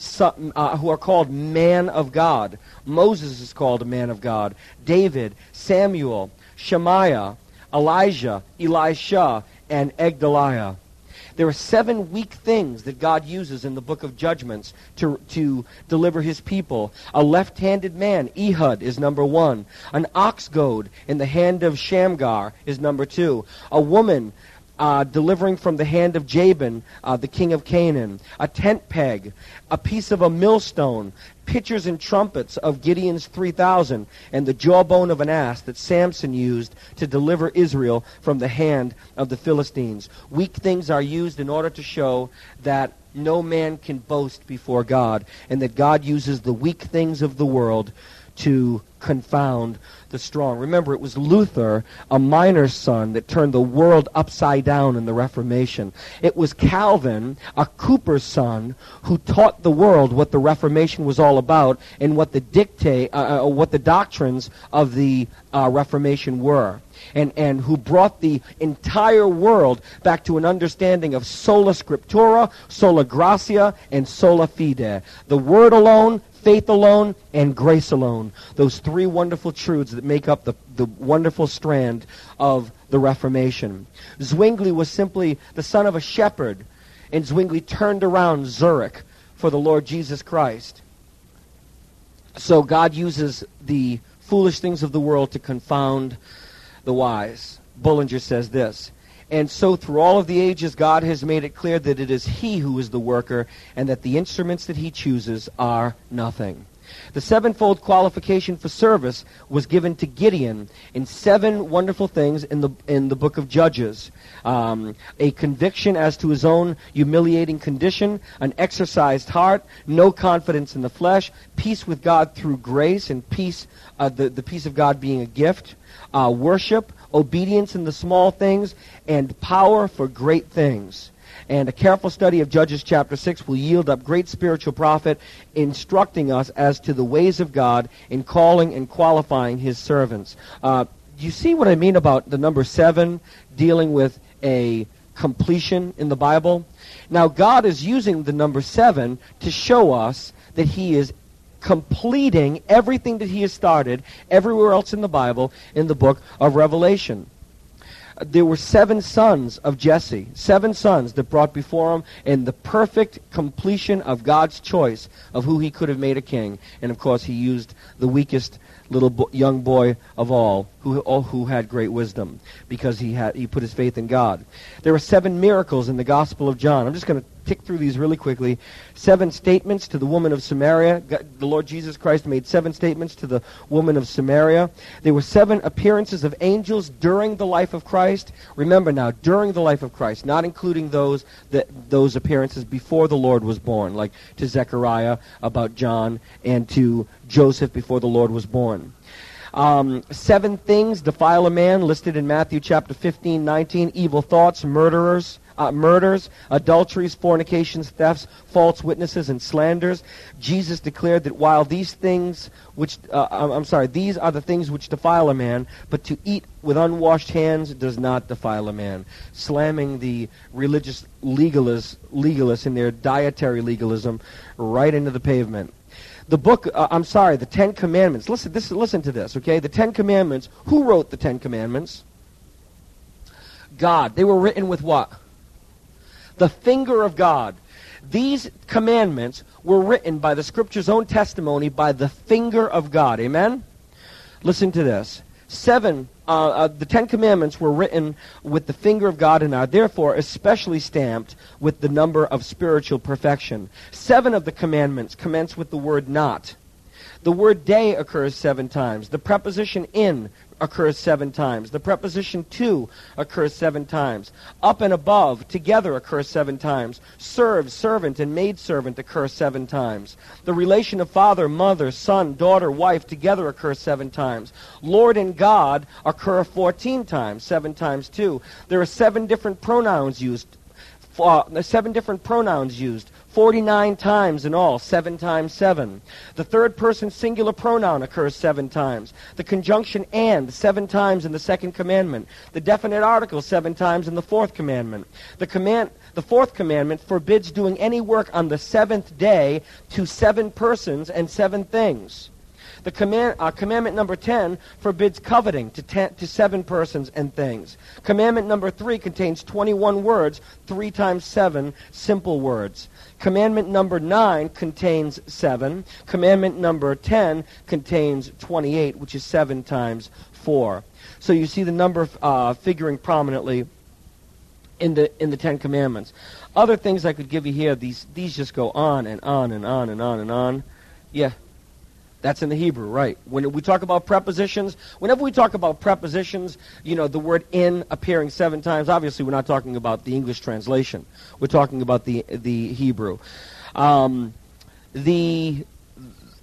man of God. Moses is called a man of God. David, Samuel, Shemaiah, Elijah, Elisha, and Egdaliah. There are 7 weak things that God uses in the book of Judgments to deliver his people. A left-handed man, Ehud, is number 1. An ox goad in the hand of Shamgar is number 2. A woman delivering from the hand of Jabin, the king of Canaan. A tent peg, a piece of a millstone, pitchers and trumpets of Gideon's 3,000, and the jawbone of an ass that Samson used to deliver Israel from the hand of the Philistines. Weak things are used in order to show that no man can boast before God, and that God uses the weak things of the world to confound the strong. Remember, it was Luther, a miner's son, that turned the world upside down in the Reformation. It was Calvin, a cooper's son, who taught the world what the Reformation was all about and what the doctrines of the Reformation were. And who brought the entire world back to an understanding of sola scriptura, sola gratia, and sola fide. The Word alone, faith alone, and grace alone. Those three wonderful truths that make up the wonderful strand of the Reformation. Zwingli was simply the son of a shepherd, and Zwingli turned around Zurich for the Lord Jesus Christ. So God uses the foolish things of the world to confound the wise. Bullinger says this, and so through all of the ages God has made it clear that it is He who is the worker and that the instruments that He chooses are nothing. The sevenfold qualification for service was given to Gideon in 7 wonderful things in the book of Judges. A conviction as to his own humiliating condition, an exercised heart, no confidence in the flesh, peace with God through grace, and peace, the peace of God being a gift, worship, obedience in the small things, and power for great things. And a careful study of Judges chapter 6 will yield up great spiritual profit, instructing us as to the ways of God in calling and qualifying His servants. You see what I mean about the number 7 dealing with a completion in the Bible? Now, God is using the number 7 to show us that He is completing everything that He has started everywhere else in the Bible in the book of Revelation. There were 7 sons of Jesse, 7 sons that brought before him in the perfect completion of God's choice of who He could have made a king. And of course, He used the weakest little young boy of all, who had great wisdom, because he put his faith in God. There were 7 miracles in the Gospel of John. I'm just going to tick through these really quickly. 7 statements to the woman of Samaria. The Lord Jesus Christ made 7 statements to the woman of Samaria. There were 7 appearances of angels during the life of Christ. Remember now, during the life of Christ, not including those appearances before the Lord was born, like to Zechariah about John, and to Joseph before the Lord was born. 7 things defile a man, listed in Matthew chapter 15, 19. Evil thoughts, murders, adulteries, fornications, thefts, false witnesses, and slanders. Jesus declared that while these things these are the things which defile a man, but to eat with unwashed hands does not defile a man. Slamming the religious legalists in their dietary legalism right into the pavement. The 10 Commandments. Listen to this, okay? The 10 Commandments. Who wrote the 10 Commandments? God. They were written with what? The finger of God. These commandments were written by the Scripture's own testimony by the finger of God. Amen? Listen to this. The 10 Commandments were written with the finger of God and are therefore especially stamped with the number of spiritual perfection. 7 of the commandments commence with the word not. The word day occurs 7 times. The preposition in occurs 7 times. The preposition to occurs 7 times. Up and above, together, occurs 7 times. Serve, servant, and maidservant occur 7 times. The relation of father, mother, son, daughter, wife together occurs 7 times. Lord and God occur 14 times, 7 times 2. There are 7 different pronouns used. 49 times in all, 7 times 7. The third person singular pronoun occurs 7 times. The conjunction and 7 times in the 2nd commandment. The definite article 7 times in the 4th commandment. The 4th commandment forbids doing any work on the 7th day to 7 persons and 7 things. The commandment number 10 forbids coveting to 7 persons and things. Commandment number 3 contains 21 words, 3 times 7 simple words. Commandment number 9 contains 7. Commandment number 10 contains 28, which is 7 times 4. So you see the number figuring prominently in the 10 Commandments. Other things I could give you here, these just go on and on and on and on and on. Yeah. That's in the Hebrew, right. When we talk about prepositions, whenever we talk about prepositions, the word in appearing 7 times, obviously we're not talking about the English translation. We're talking about the Hebrew. The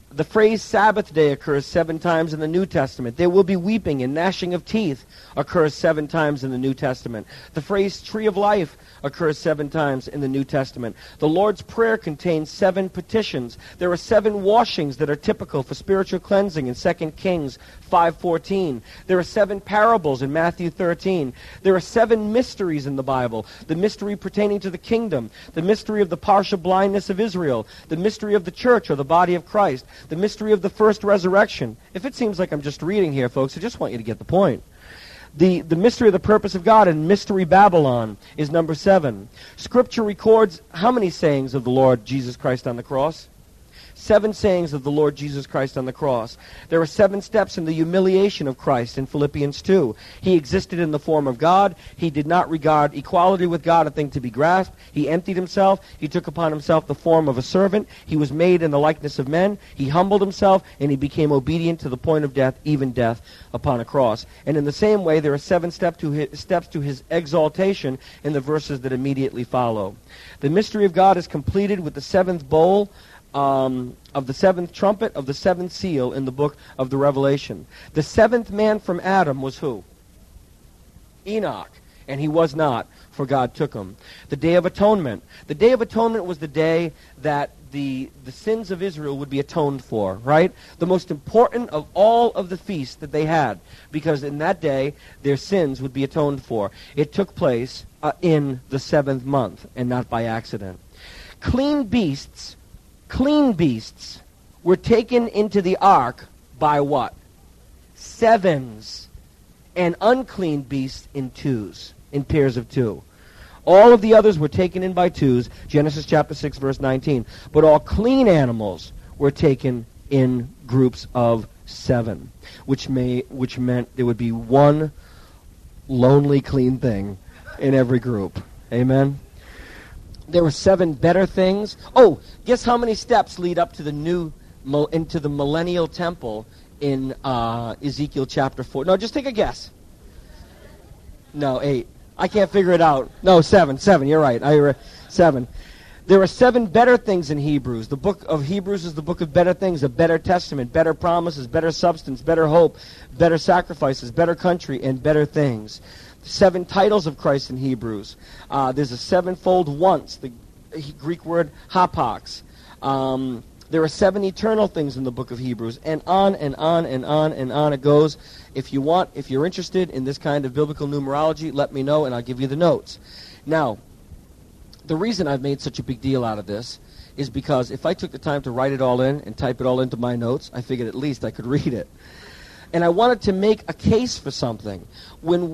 The phrase Sabbath day occurs 7 times in the New Testament. There will be weeping and gnashing of teeth occurs 7 times in the New Testament. The phrase tree of life occurs 7 times in the New Testament. The Lord's Prayer contains 7 petitions. There are 7 washings that are typical for spiritual cleansing in 2 Kings 5:14. There are 7 parables in Matthew 13. There are 7 mysteries in the Bible. The mystery pertaining to the kingdom, the mystery of the partial blindness of Israel, the mystery of the church or the body of Christ, the mystery of the first resurrection. If it seems like I'm just reading here, folks, I just want you to get the point. The mystery of the purpose of God and Mystery Babylon is number 7. Scripture records how many sayings of the Lord Jesus Christ on the cross? 7 sayings of the Lord Jesus Christ on the cross. There are 7 steps in the humiliation of Christ in Philippians 2. He existed in the form of God. He did not regard equality with God a thing to be grasped. He emptied himself. He took upon himself the form of a servant. He was made in the likeness of men. He humbled himself, and he became obedient to the point of death, even death upon a cross. And in the same way, there are 7 steps to his exaltation in the verses that immediately follow. The mystery of God is completed with the 7th bowl of the 7th trumpet of the 7th seal in the book of the Revelation. The 7th man from Adam was who? Enoch. And he was not, for God took him. The Day of Atonement. The Day of Atonement was the day that the sins of Israel would be atoned for, right? The most important of all of the feasts that they had, because in that day their sins would be atoned for. It took place in the 7th month, and not by accident. Clean beasts were taken into the ark by what? 7s, and unclean beasts in 2s, in pairs of 2. All of the others were taken in by 2s, Genesis chapter 6, verse 19. But all clean animals were taken in groups of 7, which meant there would be one lonely clean thing in every group. Amen? There were 7 better things. Oh, guess how many steps lead up to into the millennial temple in Ezekiel chapter 4? No, just take a guess. No, 8. I can't figure it out. No, 7. You're right. 7. There are 7 better things in Hebrews. The book of Hebrews is the book of better things, a better testament, better promises, better substance, better hope, better sacrifices, better country, and better things. 7 titles of Christ in Hebrews. There's a 7-fold once, the Greek word hapax. There are 7 eternal things in the book of Hebrews, and on and on and on and on it goes. If you're interested in this kind of biblical numerology, let me know and I'll give you the notes. Now, the reason I've made such a big deal out of this is because if I took the time to write it all in and type it all into my notes, I figured at least I could read it. And I wanted to make a case for something. When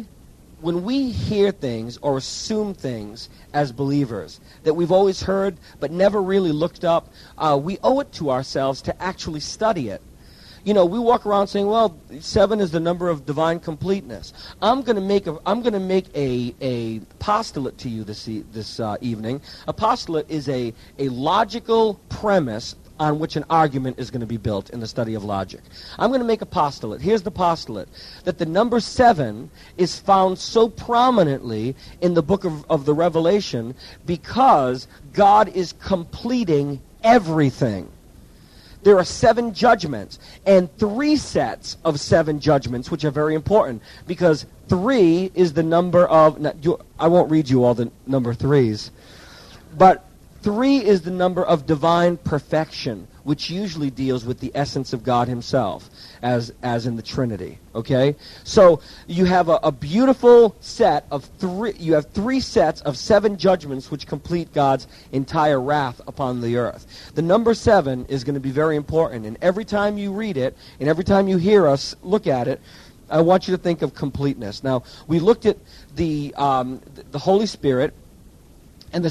we hear things or assume things as believers that we've always heard but never really looked up, we owe it to ourselves to actually study it. You know, we walk around saying, well, 7 is the number of divine completeness. I'm going to make a postulate to you this evening. A postulate is a logical premise on which an argument is going to be built in the study of logic. I'm going to make a postulate. Here's the postulate. That the number 7 is found so prominently in the book of the Revelation because God is completing everything. There are 7 judgments and 3 sets of 7 judgments, which are very important because 3 is the number of... I won't read you all the number 3s, but 3 is the number of divine perfection, which usually deals with the essence of God himself, as in the Trinity. Okay? So you have a beautiful set of 3. You have 3 sets of 7 judgments which complete God's entire wrath upon the earth. The number 7 is going to be very important, and every time you read it, and every time you hear us look at it, I want you to think of completeness. Now, we looked at the Holy Spirit and the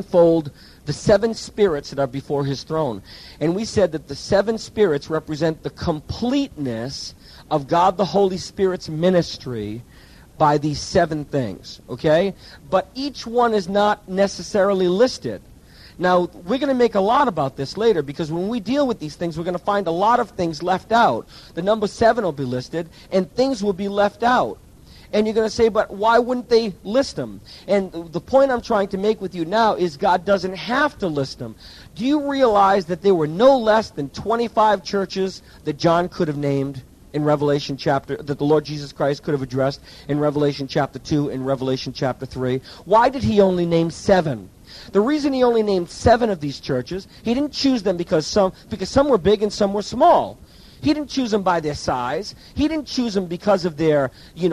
7 spirits that are before his throne. And we said that the 7 spirits represent the completeness of God the Holy Spirit's ministry by these 7 things, okay? But each one is not necessarily listed. Now, we're going to make a lot about this later because when we deal with these things, we're going to find a lot of things left out. The number 7 will be listed, and things will be left out. And you're going to say, but why wouldn't they list them? And the point I'm trying to make with you now is God doesn't have to list them. Do you realize that there were no less than 25 churches that John could have named in Revelation chapter, that the Lord Jesus Christ could have addressed in Revelation chapter 2 and Revelation chapter 3? Why did he only name 7? The reason he only named 7 of these churches, he didn't choose them because some were big and some were small. He didn't choose them by their size. He didn't choose them because of their,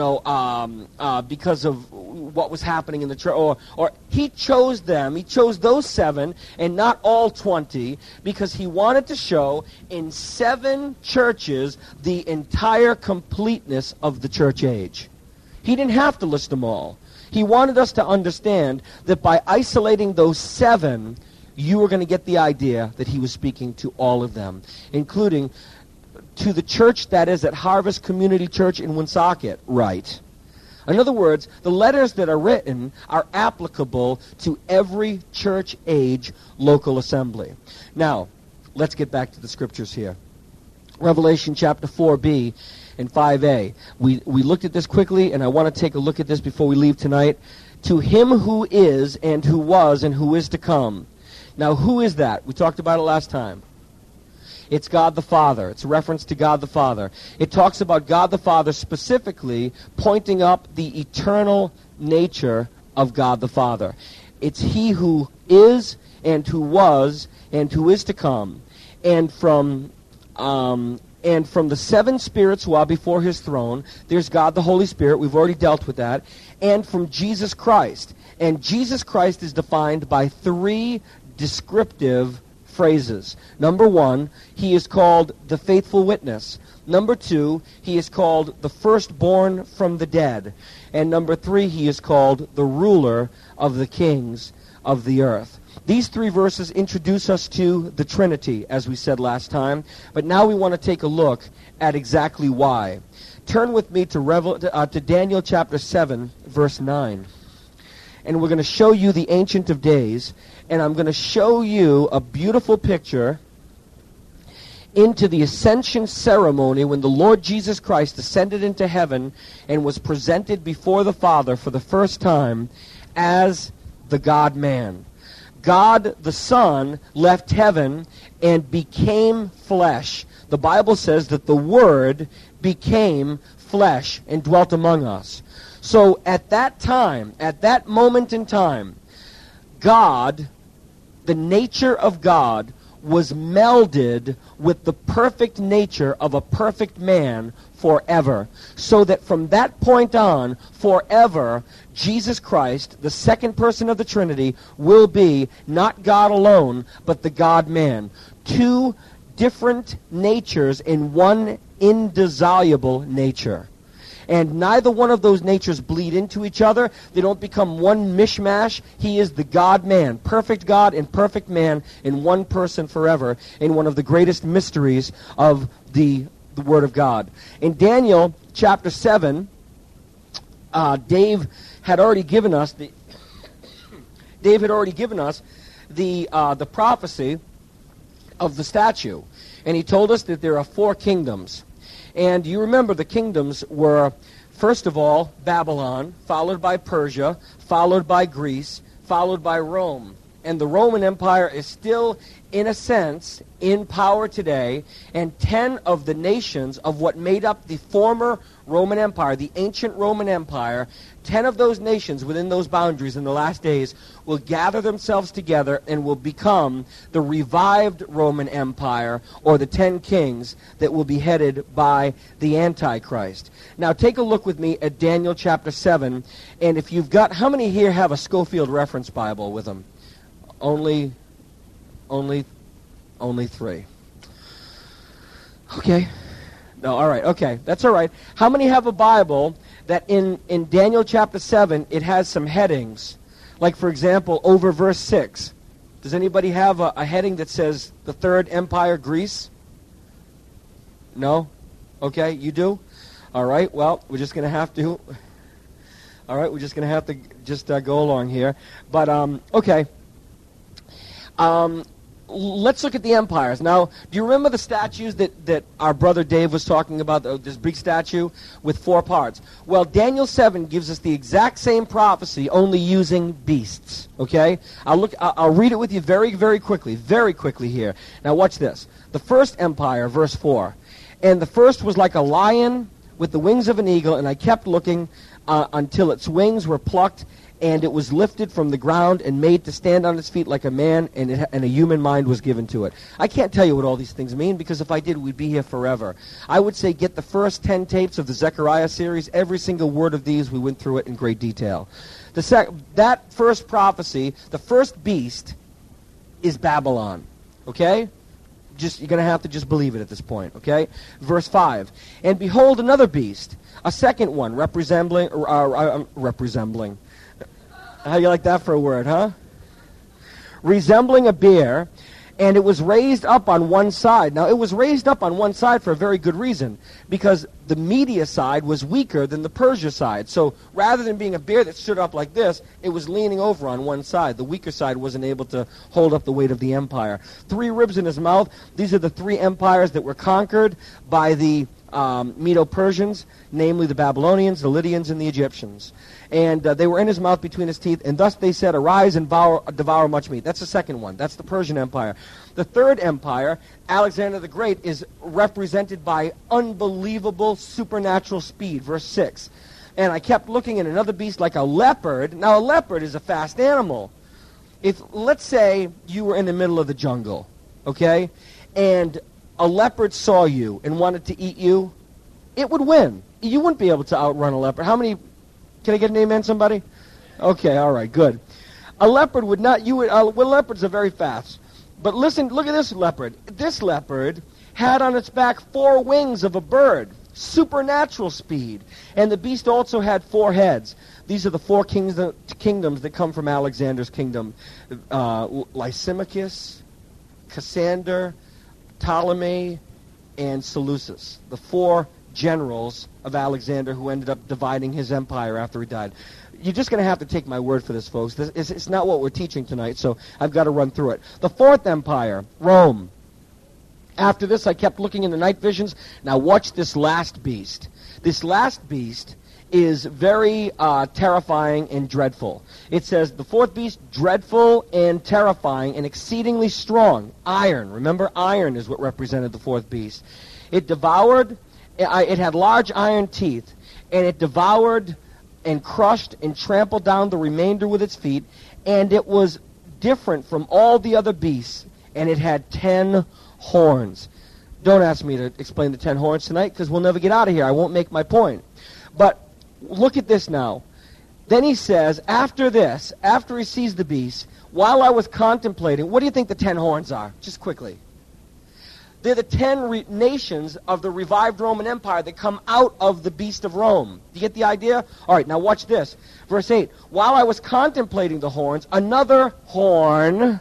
because of what was happening in the church. Or he chose them. He chose those 7 and not all 20 because he wanted to show in 7 churches the entire completeness of the church age. He didn't have to list them all. He wanted us to understand that by isolating those 7, you were going to get the idea that he was speaking to all of them, including to the church that is at Harvest Community Church in Woonsocket, right? In other words, the letters that are written are applicable to every church age local assembly. Now, let's get back to the scriptures here. Revelation chapter 4b and 5a. We looked at this quickly, and I want to take a look at this before we leave tonight. To him who is, and who was, and who is to come. Now, who is that? We talked about it last time. It's God the Father. It's a reference to God the Father. It talks about God the Father specifically pointing up the eternal nature of God the Father. It's he who is and who was and who is to come. And from the 7 spirits who are before his throne, there's God the Holy Spirit. We've already dealt with that. And from Jesus Christ. And Jesus Christ is defined by 3 descriptive phrases. Number 1, he is called the faithful witness. Number 2, he is called the firstborn from the dead. And number 3, he is called the ruler of the kings of the earth. These 3 verses introduce us to the Trinity, as we said last time. But now we want to take a look at exactly why. Turn with me to Daniel chapter 7, verse 9. And we're going to show you the Ancient of Days. And I'm going to show you a beautiful picture into the ascension ceremony when the Lord Jesus Christ ascended into heaven and was presented before the Father for the first time as the God-man. God the Son left heaven and became flesh. The Bible says that the Word became flesh and dwelt among us. So at that time, at that moment in time, God, the nature of God, was melded with the perfect nature of a perfect man forever. So that from that point on, forever, Jesus Christ, the second person of the Trinity, will be not God alone, but the God-man. 2 different natures in one indissoluble nature. And neither one of those natures bleed into each other. They don't become one mishmash. He is the God-man, perfect God and perfect man in one person forever, in one of the greatest mysteries of the Word of God. In Daniel chapter 7, Dave had already given us the prophecy of the statue. And he told us that there are 4 kingdoms. And you remember the kingdoms were, first of all, Babylon, followed by Persia, followed by Greece, followed by Rome. And the Roman Empire is still, in a sense, in power today. And 10 of the nations of what made up the former Roman Empire, the ancient Roman Empire, 10 of those nations within those boundaries in the last days will gather themselves together and will become the revived Roman Empire, or the 10 kings that will be headed by the Antichrist. Now take a look with me at Daniel chapter 7. And if you've got, how many here have a Schofield Reference Bible with them? Only 3. Okay. No, all right. Okay, that's all right. How many have a Bible that in Daniel chapter 7, it has some headings? Like, for example, over verse 6. Does anybody have a heading that says the Third Empire, Greece? No? Okay, you do? All right, well, we're just going to have to... All right, we're just going to have to just go along here. But, okay. let's look at the empires. Now, do you remember the statues that our brother Dave was talking about, this big statue with 4 parts? Well, Daniel 7 gives us the exact same prophecy, only using beasts, okay? I'll read it with you very, very quickly here. Now, watch this. The first empire, verse 4. And the first was like a lion with the wings of an eagle, and I kept looking until its wings were plucked, and it was lifted from the ground and made to stand on its feet like a man, and a human mind was given to it. I can't tell you what all these things mean, because if I did, we'd be here forever. I would say get the first 10 tapes of the Zechariah series. Every single word of these, we went through it in great detail. That first prophecy, the first beast, is Babylon. Okay? You're going to have to just believe it at this point. Okay? Verse 5. And behold, another beast, a second one, resembling. How you like that for a word, huh? Resembling a bear, and it was raised up on one side. Now, it was raised up on one side for a very good reason, because the Media side was weaker than the Persia side. So rather than being a bear that stood up like this, it was leaning over on one side. The weaker side wasn't able to hold up the weight of the empire. 3 ribs in his mouth. These are the 3 empires that were conquered by the Medo-Persians, namely the Babylonians, the Lydians, and the Egyptians. And they were in his mouth between his teeth, and thus they said, arise and devour much meat. That's the second one. That's the Persian Empire. The third empire, Alexander the Great, is represented by unbelievable supernatural speed. Verse 6. And I kept looking at another beast like a leopard. Now, a leopard is a fast animal. Let's say you were in the middle of the jungle, okay, and a leopard saw you and wanted to eat you, it would win. You wouldn't be able to outrun a leopard. How many? Can I get an amen, somebody? Okay, all right, good. A leopard would not, well, leopards are very fast. But listen, look at this leopard. This leopard had on its back 4 wings of a bird, supernatural speed. And the beast also had 4 heads. These are the 4 kingdoms that come from Alexander's kingdom. Lysimachus, Cassander, Ptolemy, and Seleucus. The 4 generals of Alexander who ended up dividing his empire after he died. You're just going to have to take my word for this, folks. It's not what we're teaching tonight, so I've got to run through it. The 4th empire, Rome. After this, I kept looking in the night visions. Now watch this last beast. This last beast is very terrifying and dreadful. It says, the 4th beast, dreadful and terrifying and exceedingly strong. Iron. Remember, iron is what represented the 4th beast. It devoured. It had large iron teeth, and it devoured and crushed and trampled down the remainder with its feet, and it was different from all the other beasts, and it had 10 horns. Don't ask me to explain the 10 horns tonight, because we'll never get out of here. I won't make my point. But look at this now. Then he says, after this, after he sees the beast, while I was contemplating, what do you think the 10 horns are? Just quickly. They're the 10 nations of the revived Roman Empire that come out of the beast of Rome. Do you get the idea? All right, now watch this. Verse 8. While I was contemplating the horns, another horn,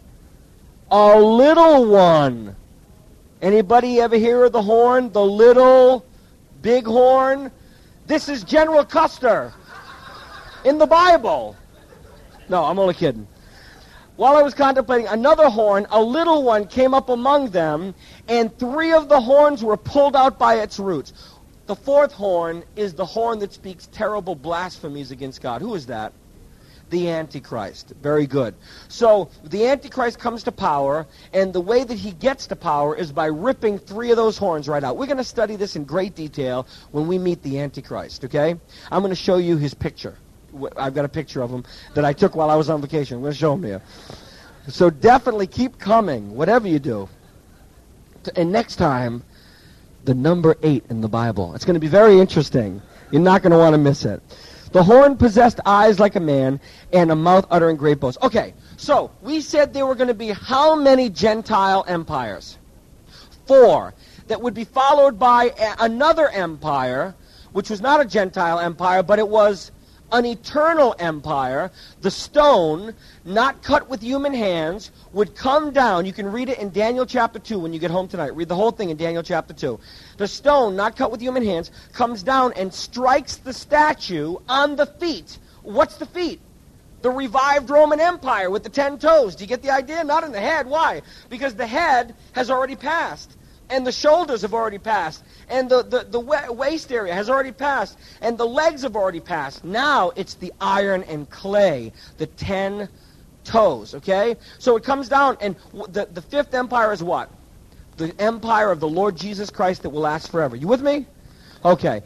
a little one. Anybody ever hear of the horn? The little, big horn? This is General Custer in the Bible. No, I'm only kidding. While I was contemplating, another horn, a little one, came up among them, and 3 of the horns were pulled out by its roots. The 4th horn is the horn that speaks terrible blasphemies against God. Who is that? The Antichrist. Very good. So the Antichrist comes to power, and the way that he gets to power is by ripping 3 of those horns right out. We're going to study this in great detail when we meet the Antichrist, okay? I'm going to show you his picture. I've got a picture of him that I took while I was on vacation. I'm going to show him to you. So definitely keep coming, whatever you do. And next time, the number 8 in the Bible. It's going to be very interesting. You're not going to want to miss it. The horn possessed eyes like a man and a mouth uttering great boasts. Okay, so we said there were going to be how many Gentile empires? 4. That would be followed by another empire, which was not a Gentile empire, but it was an eternal empire. The stone, not cut with human hands, would come down. You can read it in Daniel chapter 2 when you get home tonight. Read the whole thing in Daniel chapter 2. The stone, not cut with human hands, comes down and strikes the statue on the feet. What's the feet? The revived Roman Empire with the 10 toes. Do you get the idea? Not in the head. Why? Because the head has already passed. And the shoulders have already passed. And the waist area has already passed. And the legs have already passed. Now it's the iron and clay. The 10 toes. Okay? So it comes down. And the fifth empire is what? The empire of the Lord Jesus Christ that will last forever. You with me? Okay.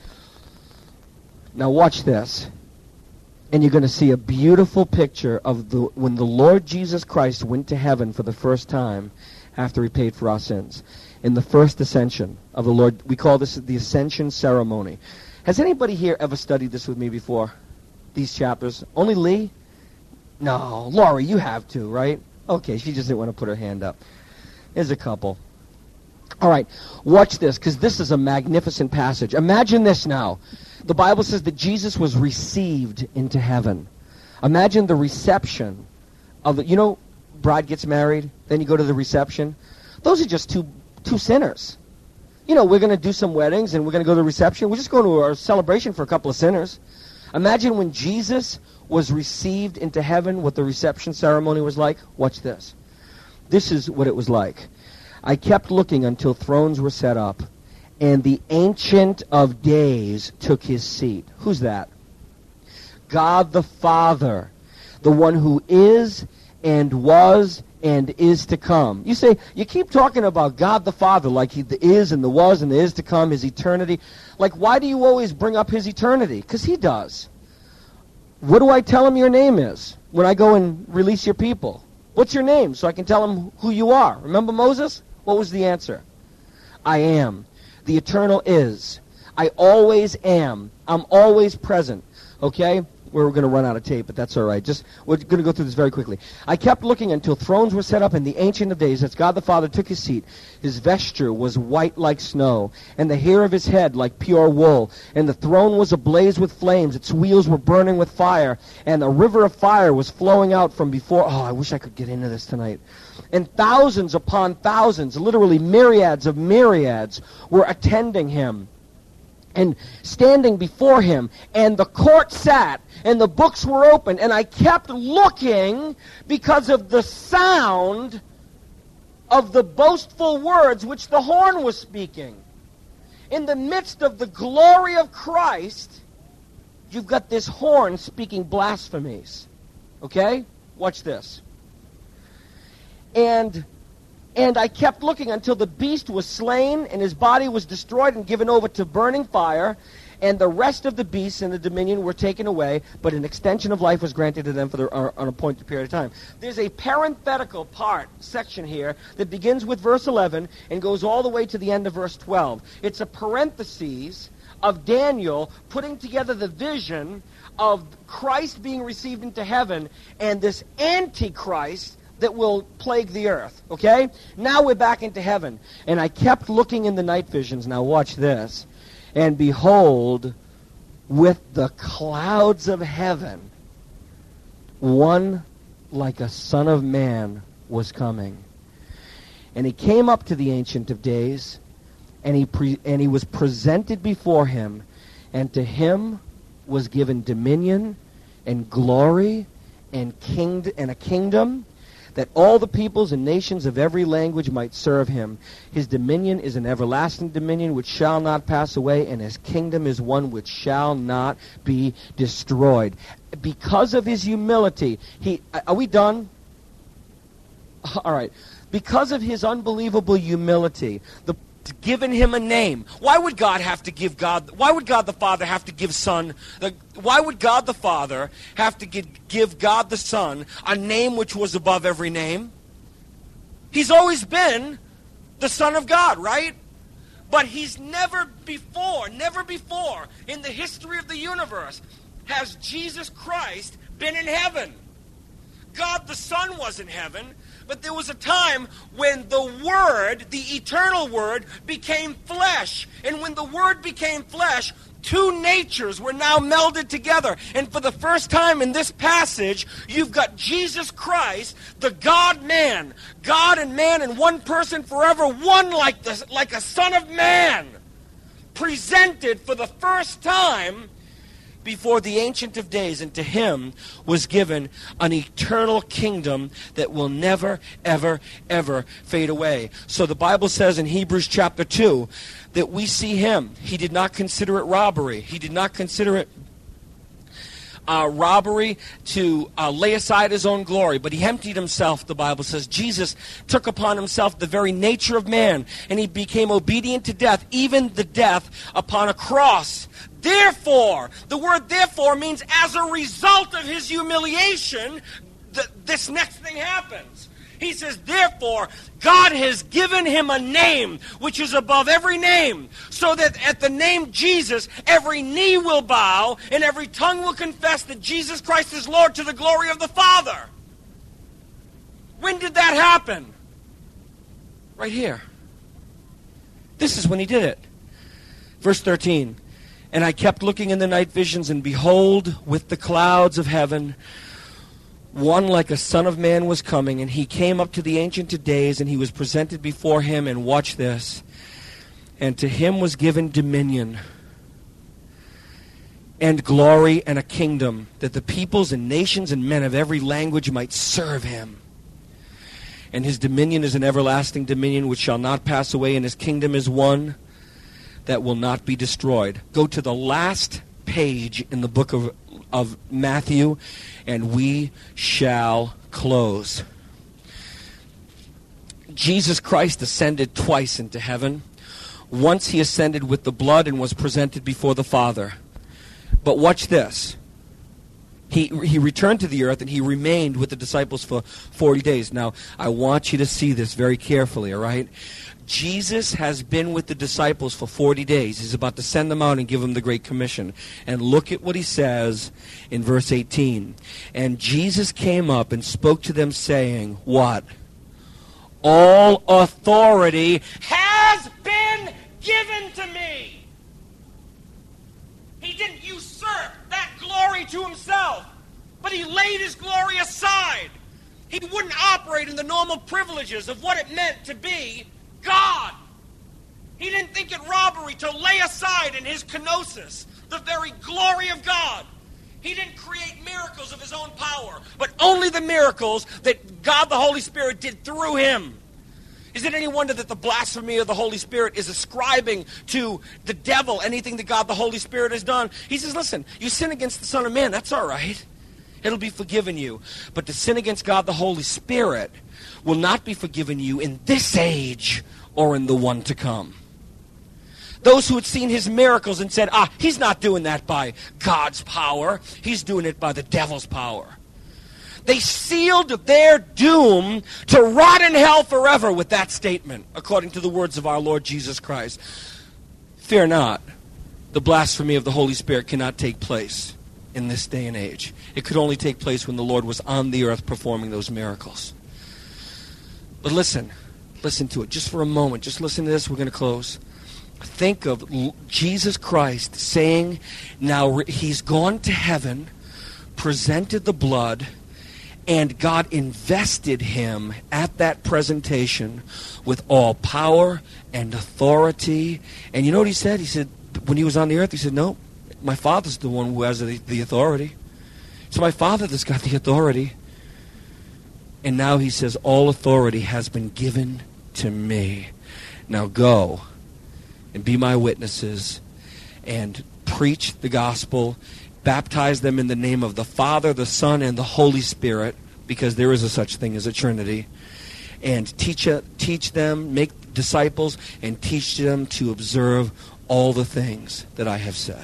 Now watch this. And you're going to see a beautiful picture of when the Lord Jesus Christ went to heaven for the first time after he paid for our sins. In the first ascension of the Lord, we call this the ascension ceremony. Has anybody here ever studied this with me before? These chapters? Only Lee? No, Laurie, you have to, right? Okay, she just didn't want to put her hand up. There's a couple. All right, watch this, because this is a magnificent passage. Imagine this now. The Bible says that Jesus was received into heaven. Imagine the reception of the, bride gets married, then you go to the reception. Those are just two sinners. We're going to do some weddings and we're going to go to the reception. We're just going to our celebration for a couple of sinners. Imagine when Jesus was received into heaven, what the reception ceremony was like. Watch this. This is what it was like. I kept looking until thrones were set up, and the Ancient of Days took his seat. Who's that? God the Father, the one who is and was and is to come. You say, you keep talking about God the Father like he is and the was and the is to come, his eternity. Like, why do you always bring up his eternity? Because he does. What do I tell him your name is when I go and release your people? What's your name? So I can tell him who you are. Remember Moses? What was the answer? I am. The eternal is. I always am. I'm always present. Okay? We're going to run out of tape, but that's all right. We're going to go through this very quickly. I kept looking until thrones were set up, and the Ancient of Days, that's God the Father, took his seat. His vesture was white like snow, and the hair of his head like pure wool. And the throne was ablaze with flames. Its wheels were burning with fire, and a river of fire was flowing out from before. Oh, I wish I could get into this tonight. And thousands upon thousands, literally myriads of myriads, were attending him and standing before him. And the court sat, and the books were open, and I kept looking because of the sound of the boastful words which the horn was speaking. In the midst of the glory of Christ, you've got this horn speaking blasphemies. Okay? Watch this. And I kept looking until the beast was slain, and his body was destroyed and given over to burning fire, and the rest of the beasts and the dominion were taken away, but an extension of life was granted to them for an appointed period of time. There's a parenthetical section here that begins with verse 11 and goes all the way to the end of verse 12. It's a parenthesis of Daniel putting together the vision of Christ being received into heaven and this Antichrist that will plague the earth, okay? Now we're back into heaven. And I kept looking in the night visions. Now watch this. And behold, with the clouds of heaven, one like a son of man was coming. And he came up to the Ancient of Days, and he was presented before him, and to him was given dominion and glory and a kingdom, that all the peoples and nations of every language might serve him. His dominion is an everlasting dominion which shall not pass away, and his kingdom is one which shall not be destroyed. Because of his humility, are we done? All right. Because of his unbelievable humility, given him a name. Why would God the Father have to give Son? Why would God the Father have to give God the Son a name which was above every name? He's always been the Son of God, right? But he's never before in the history of the universe has Jesus Christ been in heaven. God the Son was in heaven, but there was a time when the Word, the eternal Word, became flesh. And when the Word became flesh, two natures were now melded together. And for the first time in this passage, you've got Jesus Christ, the God-man. God and man in one person forever, one like a Son of Man, presented for the first time before the Ancient of Days, and to him was given an eternal kingdom that will never, ever, ever fade away. So the Bible says in Hebrews chapter 2 that we see him. He did not consider it robbery. He did not consider it robbery to lay aside his own glory, but he emptied himself, the Bible says. Jesus took upon himself the very nature of man, and he became obedient to death, even the death upon a cross. Therefore, the word therefore means as a result of his humiliation, this next thing happens. He says, therefore, God has given him a name which is above every name, so that at the name Jesus, every knee will bow and every tongue will confess that Jesus Christ is Lord, to the glory of the Father. When did that happen? Right here. This is when he did it. Verse 13, and I kept looking in the night visions, and behold, with the clouds of heaven, one like a son of man was coming, and he came up to the Ancient of Days, and he was presented before him, and watch this, and to him was given dominion and glory and a kingdom, that the peoples and nations and men of every language might serve him. And his dominion is an everlasting dominion which shall not pass away, and his kingdom is one that will not be destroyed. Go to the last page in the book of Matthew, and we shall close. Jesus Christ ascended twice into heaven. Once he ascended with the blood and was presented before the Father. But watch this. He returned to the earth, and he remained with the disciples for 40 days. Now, I want you to see this very carefully, all right? Jesus has been with the disciples for 40 days. He's about to send them out and give them the Great Commission. And look at what he says in verse 18. And Jesus came up and spoke to them, saying, what? All authority has been given to me. He didn't usurp that glory to himself, but he laid his glory aside. He wouldn't operate in the normal privileges of what it meant to be God. He didn't think it robbery to lay aside in his kenosis the very glory of God. He didn't create miracles of his own power, but only the miracles that God the Holy Spirit did through him. Is it any wonder that the blasphemy of the Holy Spirit is ascribing to the devil anything that God the Holy Spirit has done? He says, listen, you sin against the Son of Man, that's all right. It'll be forgiven you. But to sin against God the Holy Spirit will not be forgiven you in this age or in the one to come. Those who had seen his miracles and said, he's not doing that by God's power. He's doing it by the devil's power. They sealed their doom to rot in hell forever with that statement, according to the words of our Lord Jesus Christ. Fear not, the blasphemy of the Holy Spirit cannot take place in this day and age. It could only take place when the Lord was on the earth performing those miracles. But listen to it just for a moment. Just listen to this. We're going to close. Think of Jesus Christ saying, now he's gone to heaven, presented the blood, and God invested him at that presentation with all power and authority. And you know what he said? He said, when he was on the earth, he said, no, my Father's the one who has the authority. It's my Father that's got the authority. And now he says, all authority has been given to me. Now go and be my witnesses and preach the gospel. Baptize them in the name of the Father, the Son, and the Holy Spirit, because there is a such thing as a Trinity. And teach them, make disciples, and teach them to observe all the things that I have said.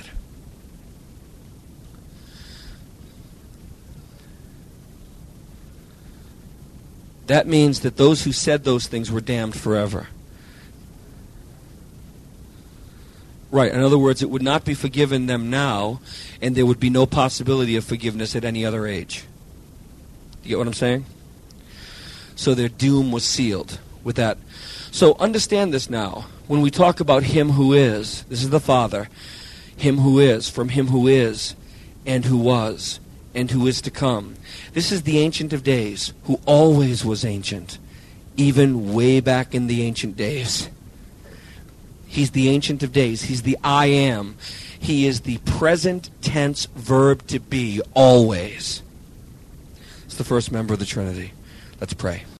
That means that those who said those things were damned forever. Right. In other words, it would not be forgiven them now, and there would be no possibility of forgiveness at any other age. You get what I'm saying? So their doom was sealed with that. So understand this now. When we talk about him who is, this is the Father, him who is, from him who is, and who was, and who is to come. This is the Ancient of Days, who always was ancient, even way back in the ancient days. He's the Ancient of Days. He's the I Am. He is the present tense verb to be, always. It's the first member of the Trinity. Let's pray.